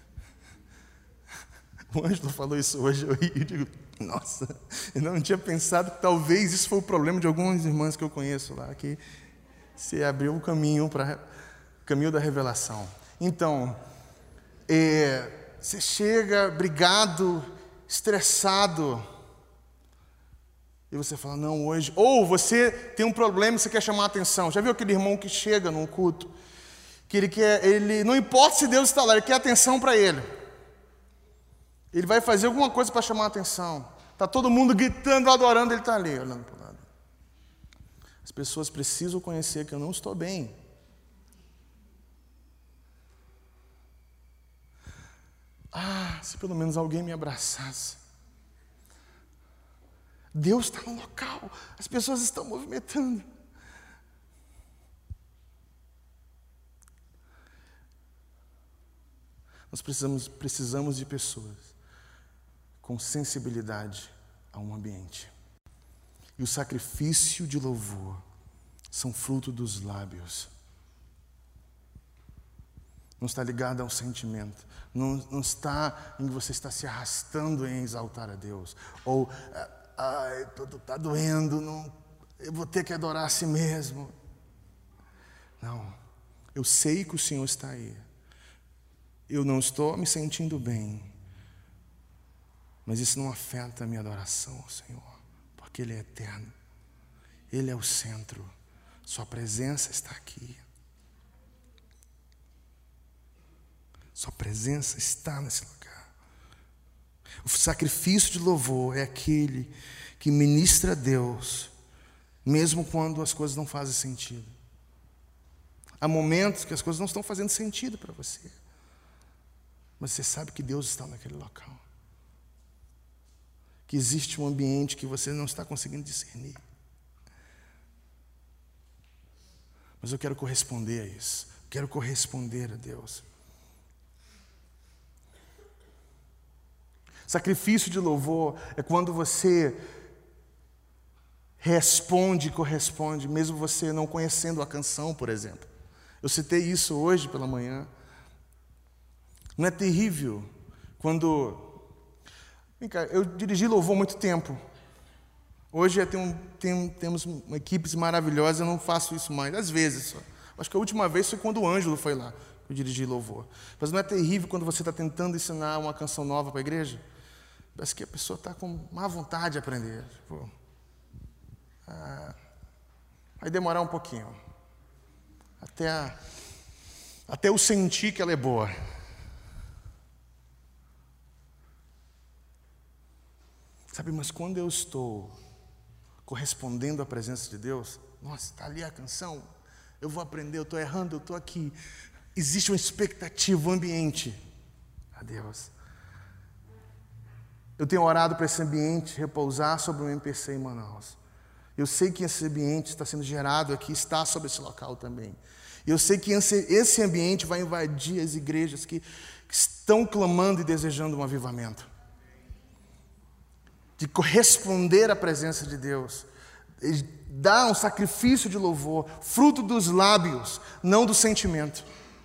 O Ângelo falou isso hoje, eu ri e digo, nossa, eu não tinha pensado que talvez isso foi o problema de algumas irmãs que eu conheço lá, que se abriu o caminho para o caminho da revelação. Então, é, você chega brigado, estressado, e você fala, não, hoje... Ou você tem um problema e você quer chamar a atenção. Já viu aquele irmão que chega num culto, que ele quer, ele, não importa se Deus está lá, ele quer atenção para ele. Ele vai fazer alguma coisa para chamar a atenção. Está todo mundo gritando, adorando, ele está ali, olhando para o lado. As pessoas precisam conhecer que eu não estou bem. Ah, se pelo menos alguém me abraçasse. Deus está no local, as pessoas estão movimentando. Nós precisamos, precisamos de pessoas com sensibilidade a um ambiente. E o sacrifício de louvor são fruto dos lábios. Não está ligado ao sentimento. Não, não está em que você está se arrastando em exaltar a Deus. Ou, ai, tudo está doendo, não, eu vou ter que adorar a si mesmo. Não, eu sei que o Senhor está aí. Eu não estou me sentindo bem, mas isso não afeta a minha adoração ao Senhor, porque Ele é eterno, Ele é o centro, Sua presença está aqui, Sua presença está nesse lugar. O sacrifício de louvor é aquele que ministra a Deus, mesmo quando as coisas não fazem sentido. Há momentos que as coisas não estão fazendo sentido para você. Mas você sabe que Deus está naquele local. Que existe um ambiente que você não está conseguindo discernir. Mas eu quero corresponder a isso. Quero corresponder a Deus. Sacrifício de louvor é quando você responde e corresponde, mesmo você não conhecendo a canção, por exemplo. Eu citei isso hoje pela manhã. Não é terrível quando... Vem cá, eu dirigi louvor há muito tempo. Hoje tem um, tem, temos equipes maravilhosas, eu não faço isso mais, às vezes só. Acho que a última vez foi quando o Ângelo foi lá, eu dirigi louvor. Mas não é terrível quando você está tentando ensinar uma canção nova para a igreja? Parece que a pessoa está com má vontade de aprender. Tipo, ah, vai demorar um pouquinho. Até, a, até eu sentir que ela é boa. Sabe, mas quando eu estou correspondendo à presença de Deus, nossa, está ali a canção, eu vou aprender, eu estou errando, eu estou aqui. Existe uma expectativa, um ambiente. A Deus. Eu tenho orado para esse ambiente repousar sobre o M P C em Manaus. Eu sei que esse ambiente está sendo gerado aqui, está sobre esse local também. E eu sei que esse ambiente vai invadir as igrejas que estão clamando e desejando um avivamento. De corresponder à presença de Deus. Dar um sacrifício de louvor, fruto dos lábios, não do sentimento.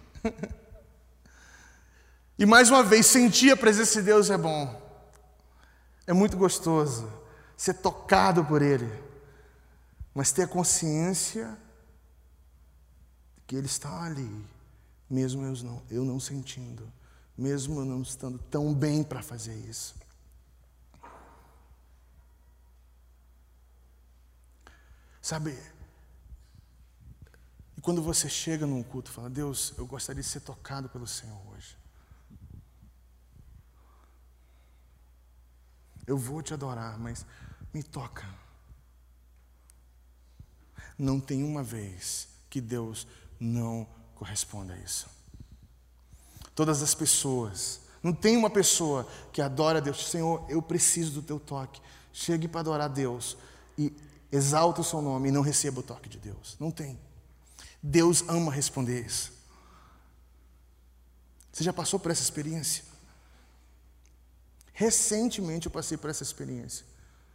E mais uma vez, sentir a presença de Deus é bom. É muito gostoso ser tocado por Ele, mas ter a consciência que Ele está ali, mesmo eu não, eu não sentindo, mesmo eu não estando tão bem para fazer isso. Sabe, e quando você chega num culto e fala, Deus, eu gostaria de ser tocado pelo Senhor hoje. Eu vou te adorar, mas me toca. Não tem uma vez que Deus não corresponda a isso. Todas as pessoas, não tem uma pessoa que adora a Deus, Senhor, eu preciso do teu toque. Chegue para adorar a Deus e exalta o seu nome e não receba o toque de Deus. Não tem. Deus ama responder isso. Você já passou por essa experiência? Recentemente eu passei por essa experiência.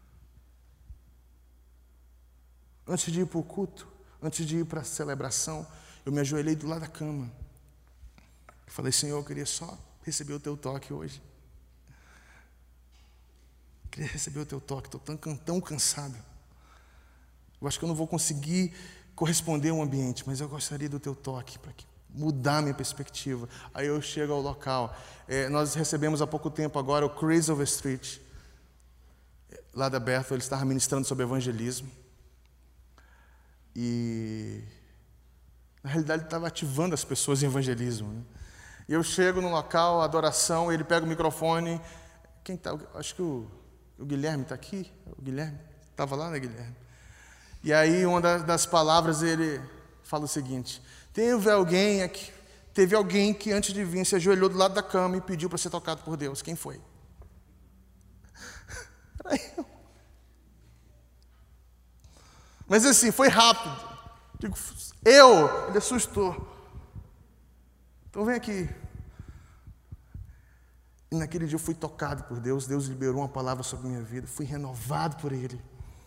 Antes de ir para o culto, antes de ir para a celebração, eu me ajoelhei do lado da cama. Eu falei, Senhor, eu queria só receber o teu toque hoje. Eu queria receber o teu toque, estou tão, tão cansado. Eu acho que eu não vou conseguir corresponder ao ambiente, mas eu gostaria do teu toque para mudar minha perspectiva. Aí eu chego ao local. É, nós recebemos há pouco tempo agora o Chris Overstreet, lá da Bethel, ele estava ministrando sobre evangelismo. E, na realidade, ele estava ativando as pessoas em evangelismo. Né? E eu chego no local, adoração, ele pega o microfone. Quem tá? Acho que o, o Guilherme está aqui. O Guilherme estava lá, né, Guilherme? E aí, uma das, das palavras, ele fala o seguinte: teve alguém aqui, teve alguém que antes de vir se ajoelhou do lado da cama e pediu para ser tocado por Deus. Quem foi? Era eu. Mas assim, foi rápido. Digo, eu, ele assustou. Então vem aqui. E naquele dia eu fui tocado por Deus, Deus liberou uma palavra sobre a minha vida, fui renovado por Ele.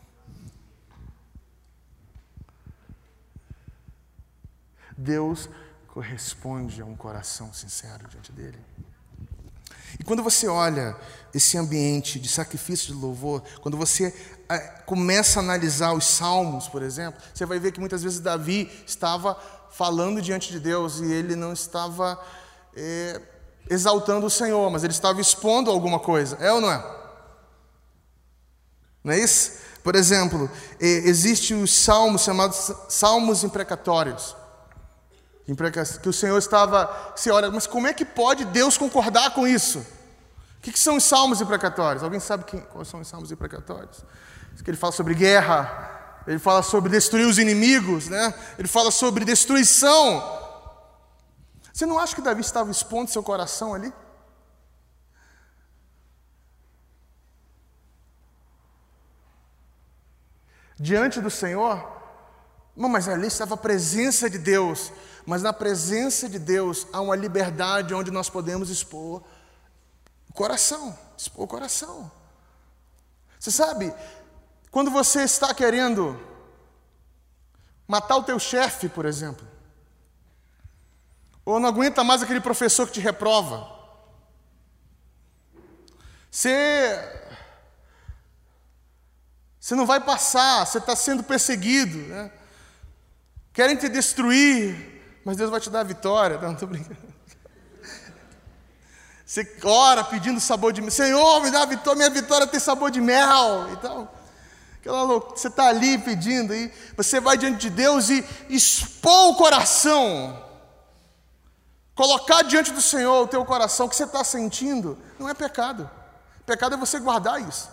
Deus corresponde a um coração sincero diante dele. E quando você olha esse ambiente de sacrifício de louvor, quando você ah, começa a analisar os salmos, por exemplo, você vai ver que muitas vezes Davi estava falando diante de Deus e ele não estava é, exaltando o Senhor, mas ele estava expondo alguma coisa. É ou não é? Não é isso? Por exemplo, é, existe os salmos chamados salmos imprecatórios. Que o Senhor estava... Você olha, mas como é que pode Deus concordar com isso? O que, que são os salmos imprecatórios? Alguém sabe quem, quais são os salmos imprecatórios? Ele fala sobre guerra, ele fala sobre destruir os inimigos, né? Ele fala sobre destruição. Você não acha que Davi estava expondo seu coração ali? Diante do Senhor? Não, mas ali estava a presença de Deus. Mas na presença de Deus há uma liberdade onde nós podemos expor o coração. Expor o coração. Você sabe, quando você está querendo matar o teu chefe, por exemplo, ou não aguenta mais aquele professor que te reprova, você Você não vai passar, você está sendo perseguido, né? Querem te destruir, mas Deus vai te dar a vitória. Não, estou brincando. Você ora pedindo sabor de mel. Senhor, me dá a vitória, minha vitória tem sabor de mel. Então, aquela loucura, você está ali pedindo, e você vai diante de Deus e expor o coração. Colocar diante do Senhor o teu coração, o que você está sentindo, não é pecado. Pecado é você guardar isso.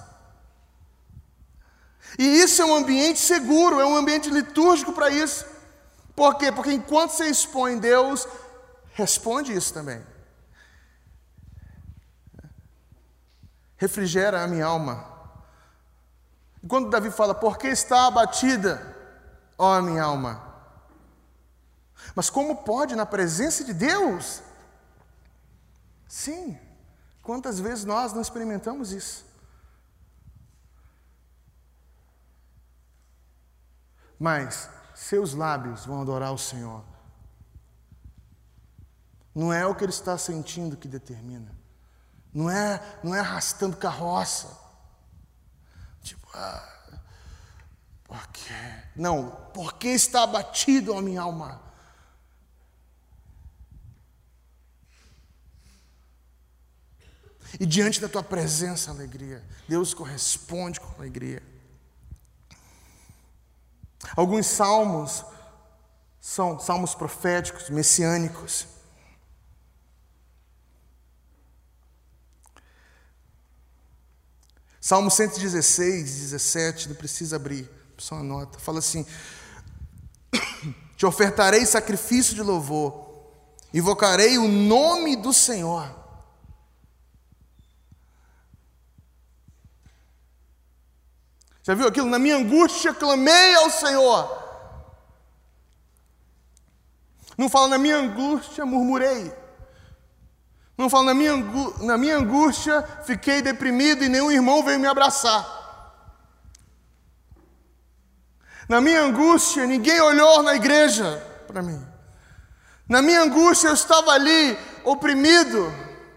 E isso é um ambiente seguro, é um ambiente litúrgico para isso. Por quê? Porque enquanto você expõe, Deus responde isso também. Refrigera a minha alma. E quando Davi fala, por que está abatida, ó minha alma? Mas como pode na presença de Deus? Sim, quantas vezes nós não experimentamos isso? Mas seus lábios vão adorar o Senhor. Não é o que ele está sentindo que determina. Não é, não é arrastando carroça. Tipo, ah, por quê? Não, porque está abatido a minha alma. E diante da tua presença, alegria. Deus corresponde com alegria. Alguns salmos são salmos proféticos, messiânicos. Salmo cento e dezesseis, dezessete, não precisa abrir, só anota. Fala assim: te ofertarei sacrifício de louvor, invocarei o nome do Senhor. Já viu aquilo? Na minha angústia clamei ao Senhor. Não fala na minha angústia murmurei. Não fala na minha, angú- na minha angústia fiquei deprimido e nenhum irmão veio me abraçar. Na minha angústia ninguém olhou na igreja para mim. Na minha angústia eu estava ali oprimido.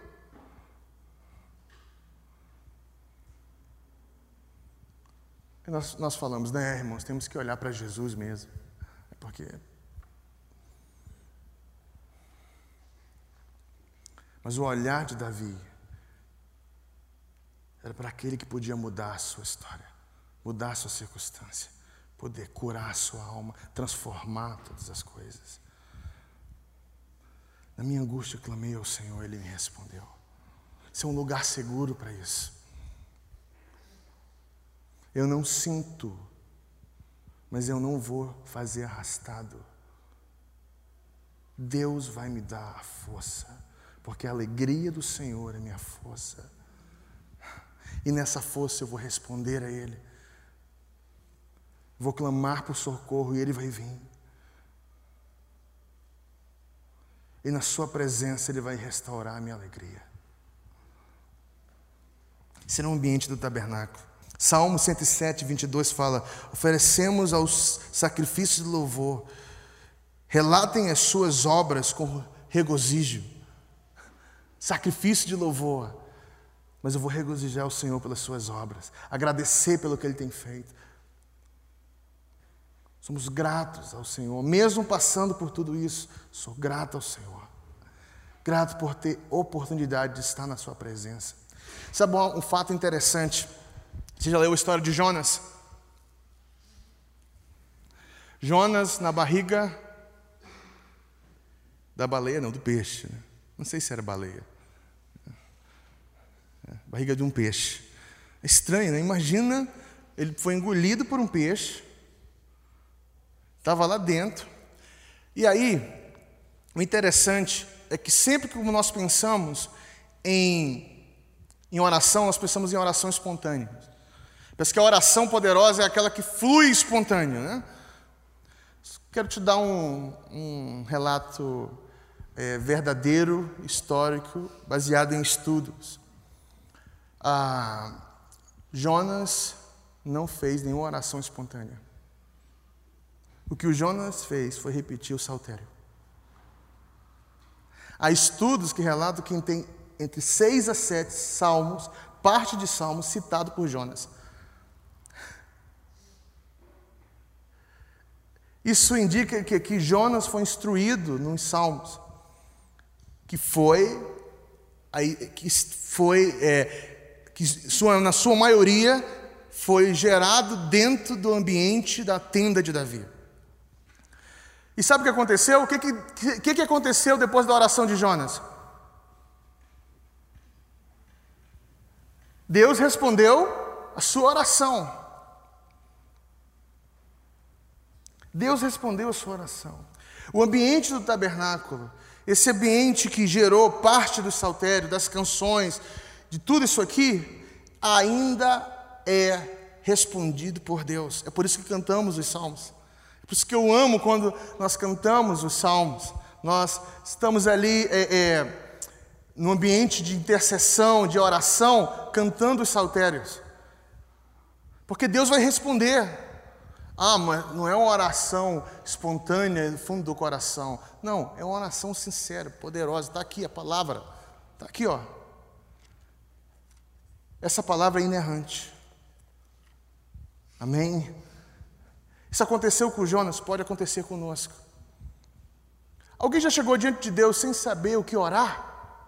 Nós, nós falamos, né, irmãos, temos que olhar para Jesus mesmo. Porque... Mas o olhar de Davi era para aquele que podia mudar a sua história, mudar a sua circunstância, poder curar a sua alma, transformar todas as coisas. Na minha angústia eu clamei ao Senhor, Ele me respondeu. Isso é um lugar seguro para isso. Eu não sinto, mas eu não vou fazer arrastado. Deus vai me dar a força, porque a alegria do Senhor é minha força. E nessa força eu vou responder a Ele. Vou clamar por socorro e Ele vai vir. E na sua presença Ele vai restaurar a minha alegria. Esse era o ambiente do tabernáculo. Salmo cento e sete, vinte e dois fala: oferecemos aos sacrifícios de louvor, relatem as suas obras com regozijo. Sacrifício de louvor, mas eu vou regozijar o Senhor pelas suas obras, agradecer pelo que Ele tem feito. Somos gratos ao Senhor, mesmo passando por tudo isso, sou grato ao Senhor. Grato por ter oportunidade de estar na sua presença. Sabe um fato interessante? Você já leu a história de Jonas? Jonas na barriga da baleia, não, do peixe, né? Não sei se era baleia. É, barriga de um peixe. É estranho, né? Imagina, ele foi engolido por um peixe, estava lá dentro. E aí, o interessante é que sempre que nós pensamos em, em oração, nós pensamos em oração espontânea. Parece que a oração poderosa é aquela que flui espontânea, né? Quero te dar um, um relato é, verdadeiro, histórico, baseado em estudos. Ah, Jonas não fez nenhuma oração espontânea. O que o Jonas fez foi repetir o saltério. Há estudos que relatam que tem entre seis a sete salmos, parte de salmos citado por Jonas. Isso indica que, que Jonas foi instruído nos Salmos, que foi, aí, que foi é, que sua, na sua maioria, foi gerado dentro do ambiente da tenda de Davi. E sabe o que aconteceu? O que, que, que, que aconteceu depois da oração de Jonas? Deus respondeu a sua oração. Deus respondeu a sua oração. O ambiente do tabernáculo, esse ambiente que gerou parte do saltério, das canções, de tudo isso aqui, ainda é respondido por Deus. É por isso que cantamos os salmos. É por isso que eu amo quando nós cantamos os salmos. Nós estamos ali é, é, no ambiente de intercessão, de oração, cantando os saltérios. Porque Deus vai responder. Ah, mas não é uma oração espontânea do fundo do coração. Não, é uma oração sincera, poderosa. Está aqui a palavra. Está aqui, ó. Essa palavra é inerrante. Amém? Isso aconteceu com Jonas, pode acontecer conosco. Alguém já chegou diante de Deus sem saber o que orar?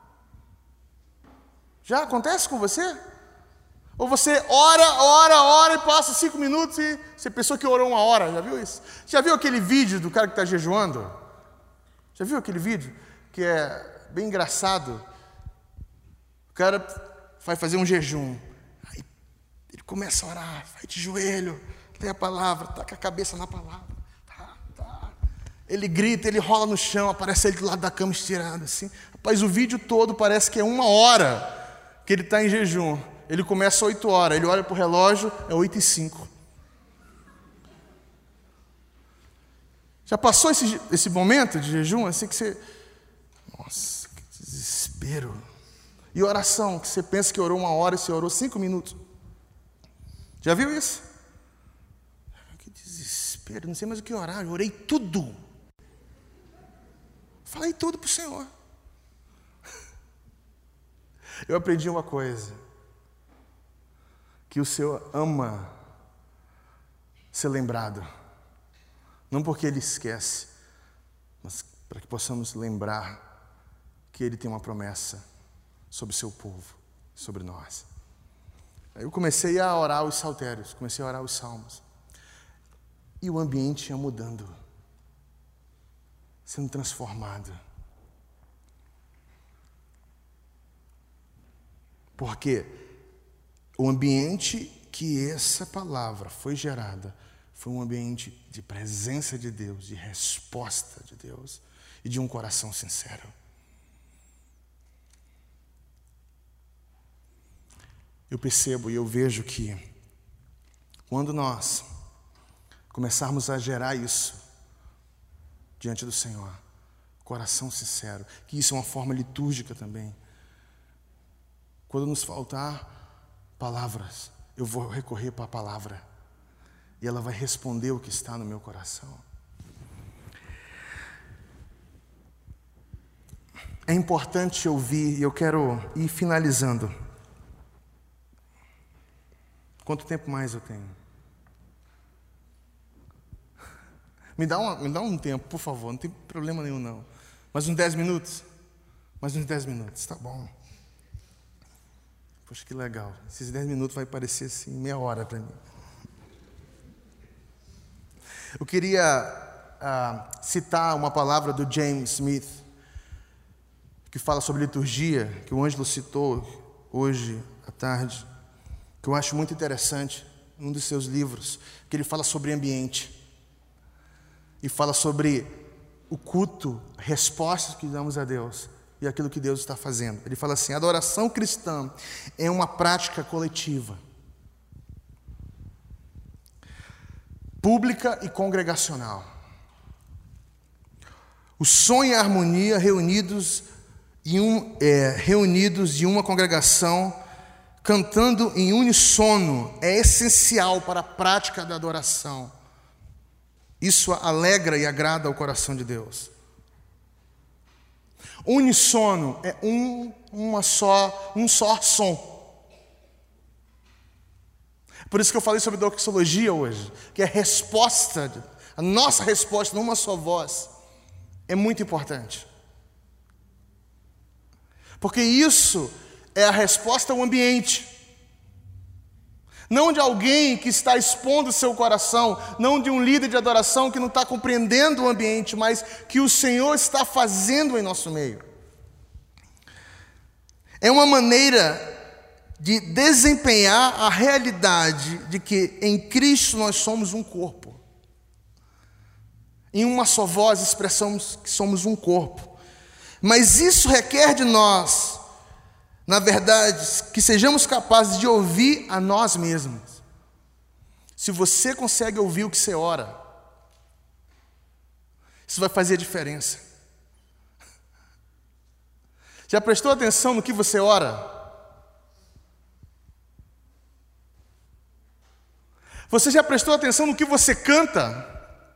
Já acontece com você? Ou você ora, ora, ora e passa cinco minutos e você pensou que orou uma hora, já viu isso? Já viu aquele vídeo do cara que está jejuando? Já viu aquele vídeo? Que é bem engraçado. O cara vai fazer um jejum, aí ele começa a orar, vai de joelho, lê a palavra, tá com a cabeça na palavra. Tá, tá. Ele grita, ele rola no chão, aparece ele do lado da cama estirado assim. Rapaz, o vídeo todo parece que é uma hora que ele está em jejum. Ele começa às oito horas, ele olha para o relógio, é oito e cinco. Já passou esse, esse momento de jejum, assim que você... Nossa, que desespero. E oração, que você pensa que orou uma hora e você orou cinco minutos. Já viu isso? Que desespero, não sei mais o que orar, eu orei tudo. Falei tudo para o Senhor. Eu aprendi uma coisa. Que o Senhor ama ser lembrado. Não porque Ele esquece, mas para que possamos lembrar que Ele tem uma promessa sobre o seu povo, sobre nós. Aí eu comecei a orar os saltérios, comecei a orar os salmos. E o ambiente ia mudando, sendo transformado. Porque o ambiente que essa palavra foi gerada foi um ambiente de presença de Deus, de resposta de Deus e de um coração sincero. Eu percebo e eu vejo que quando nós começarmos a gerar isso diante do Senhor, coração sincero, que isso é uma forma litúrgica também. Quando nos faltar palavras, eu vou recorrer para a palavra e ela vai responder o que está no meu coração. É importante ouvir, e eu quero ir finalizando. Quanto tempo mais eu tenho? Me dá, uma, me dá um tempo, por favor, não tem problema nenhum não. Mais uns dez minutos? Mais uns dez minutos, tá bom. Poxa, que legal. Esses dez minutos vai parecer assim, meia hora para mim. Eu queria uh, citar uma palavra do James Smith, que fala sobre liturgia, que o Ângelo citou hoje à tarde, que eu acho muito interessante, um dos seus livros, que ele fala sobre ambiente. E fala sobre o culto, respostas que damos a Deus e aquilo que Deus está fazendo. Ele fala assim: a adoração cristã é uma prática coletiva, pública e congregacional. O som e a harmonia reunidos em, um, é, reunidos em uma congregação, cantando em uníssono, é essencial para a prática da adoração. Isso alegra e agrada ao coração de Deus. Uníssono é um, uma só, um só som. Por isso que eu falei sobre doxologia hoje, que é resposta a nossa resposta numa só voz, é muito importante. Porque isso é a resposta ao ambiente. Não de alguém que está expondo o seu coração, não de um líder de adoração que não está compreendendo o ambiente, mas que o Senhor está fazendo em nosso meio. É uma maneira de desempenhar a realidade de que em Cristo nós somos um corpo. Em uma só voz expressamos que somos um corpo. Mas isso requer de nós, na verdade, que sejamos capazes de ouvir a nós mesmos. Se você consegue ouvir o que você ora, isso vai fazer a diferença. Já prestou atenção no que você ora? Você já prestou atenção no que você canta?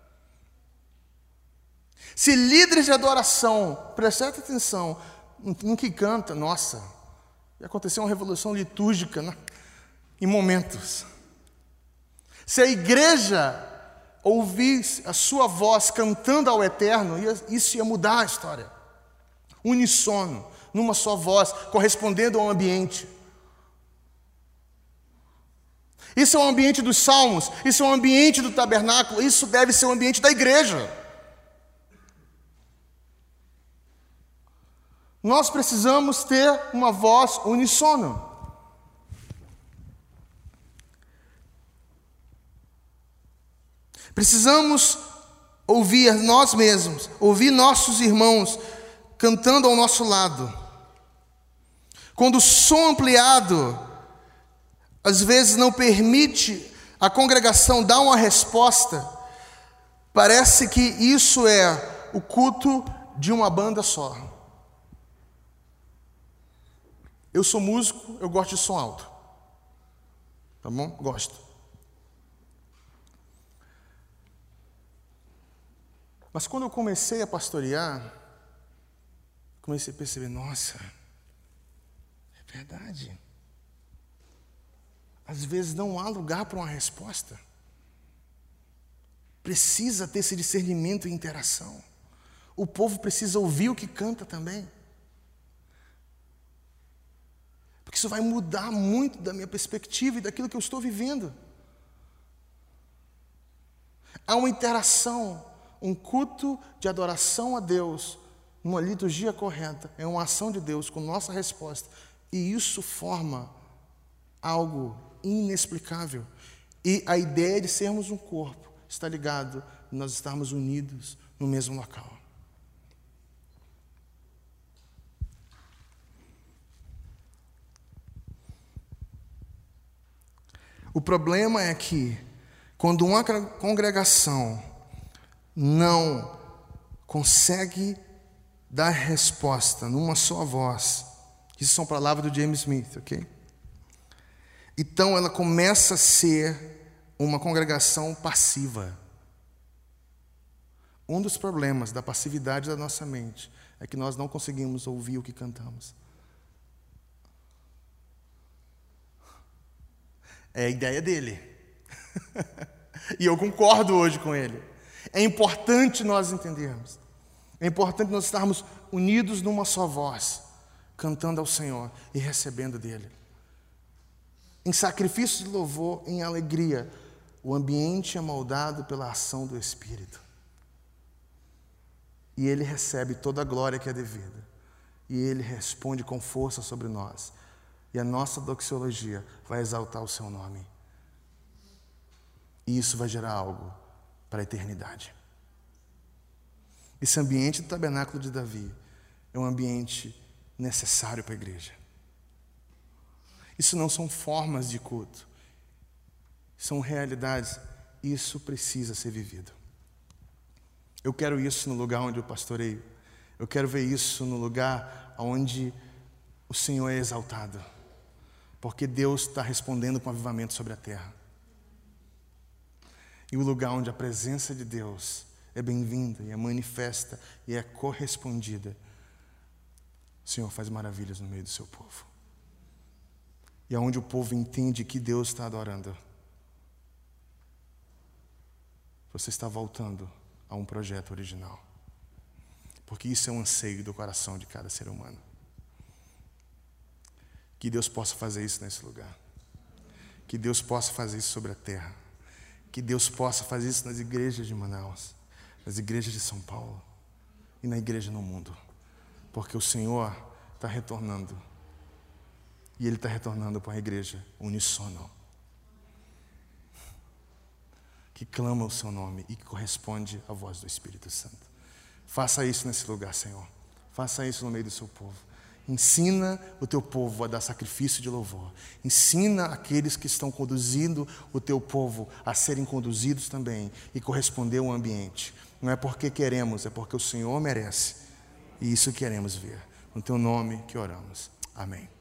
Se líderes de adoração, preste atenção no que canta, nossa, ia acontecer uma revolução litúrgica, né? Em momentos. Se a igreja ouvisse a sua voz cantando ao Eterno, isso ia mudar a história. Unissono, numa só voz, correspondendo ao ambiente. Isso é o ambiente dos salmos, isso é o ambiente do tabernáculo, isso deve ser o ambiente da igreja. Nós precisamos ter uma voz uníssona. Precisamos ouvir nós mesmos, ouvir nossos irmãos cantando ao nosso lado. Quando o som ampliado às vezes não permite a congregação dar uma resposta, parece que isso é o culto de uma banda só. Eu sou músico, eu gosto de som alto. Tá bom? Gosto. Mas quando eu comecei a pastorear, comecei a perceber, nossa, é verdade. Às vezes não há lugar para uma resposta. Precisa ter esse discernimento e interação. O povo precisa ouvir o que canta também. Porque isso vai mudar muito da minha perspectiva e daquilo que eu estou vivendo. Há uma interação, um culto de adoração a Deus, uma liturgia correta, é uma ação de Deus com nossa resposta. E isso forma algo inexplicável. E a ideia de sermos um corpo está ligado a nós estarmos unidos no mesmo local. O problema é que quando uma congregação não consegue dar resposta numa só voz, isso são palavras do James Smith, ok? Então ela começa a ser uma congregação passiva. Um dos problemas da passividade da nossa mente é que nós não conseguimos ouvir o que cantamos. É a ideia dele. E eu concordo hoje com ele. É importante nós entendermos. É importante nós estarmos unidos numa só voz, cantando ao Senhor e recebendo dele. Em sacrifício de louvor, em alegria, o ambiente é moldado pela ação do Espírito. E ele recebe toda a glória que é devida. E ele responde com força sobre nós. E a nossa doxologia vai exaltar o seu nome. E isso vai gerar algo para a eternidade. Esse ambiente do tabernáculo de Davi é um ambiente necessário para a igreja. Isso não são formas de culto. São realidades. Isso precisa ser vivido. Eu quero isso no lugar onde eu pastoreio. Eu quero ver isso no lugar onde o Senhor é exaltado. Porque Deus está respondendo com avivamento sobre a terra. E o lugar onde a presença de Deus é bem-vinda e é manifesta e é correspondida, o Senhor faz maravilhas no meio do seu povo. E é onde o povo entende que Deus está adorando. você está voltando a um projeto original. Porque isso é um anseio do coração de cada ser humano. Que Deus possa fazer isso nesse lugar. Que Deus possa fazer isso sobre a terra. Que Deus possa fazer isso nas igrejas de Manaus, nas igrejas de São Paulo e na igreja no mundo. Porque o Senhor está retornando. E Ele está retornando para a igreja uníssono, que clama o seu nome e que corresponde à voz do Espírito Santo. Faça isso nesse lugar, Senhor. Faça isso no meio do seu povo. Ensina o teu povo a dar sacrifício de louvor. Ensina aqueles que estão conduzindo o teu povo a serem conduzidos também e corresponder ao ambiente. Não é porque queremos, é porque o Senhor merece. E isso queremos ver. No teu nome que oramos. Amém.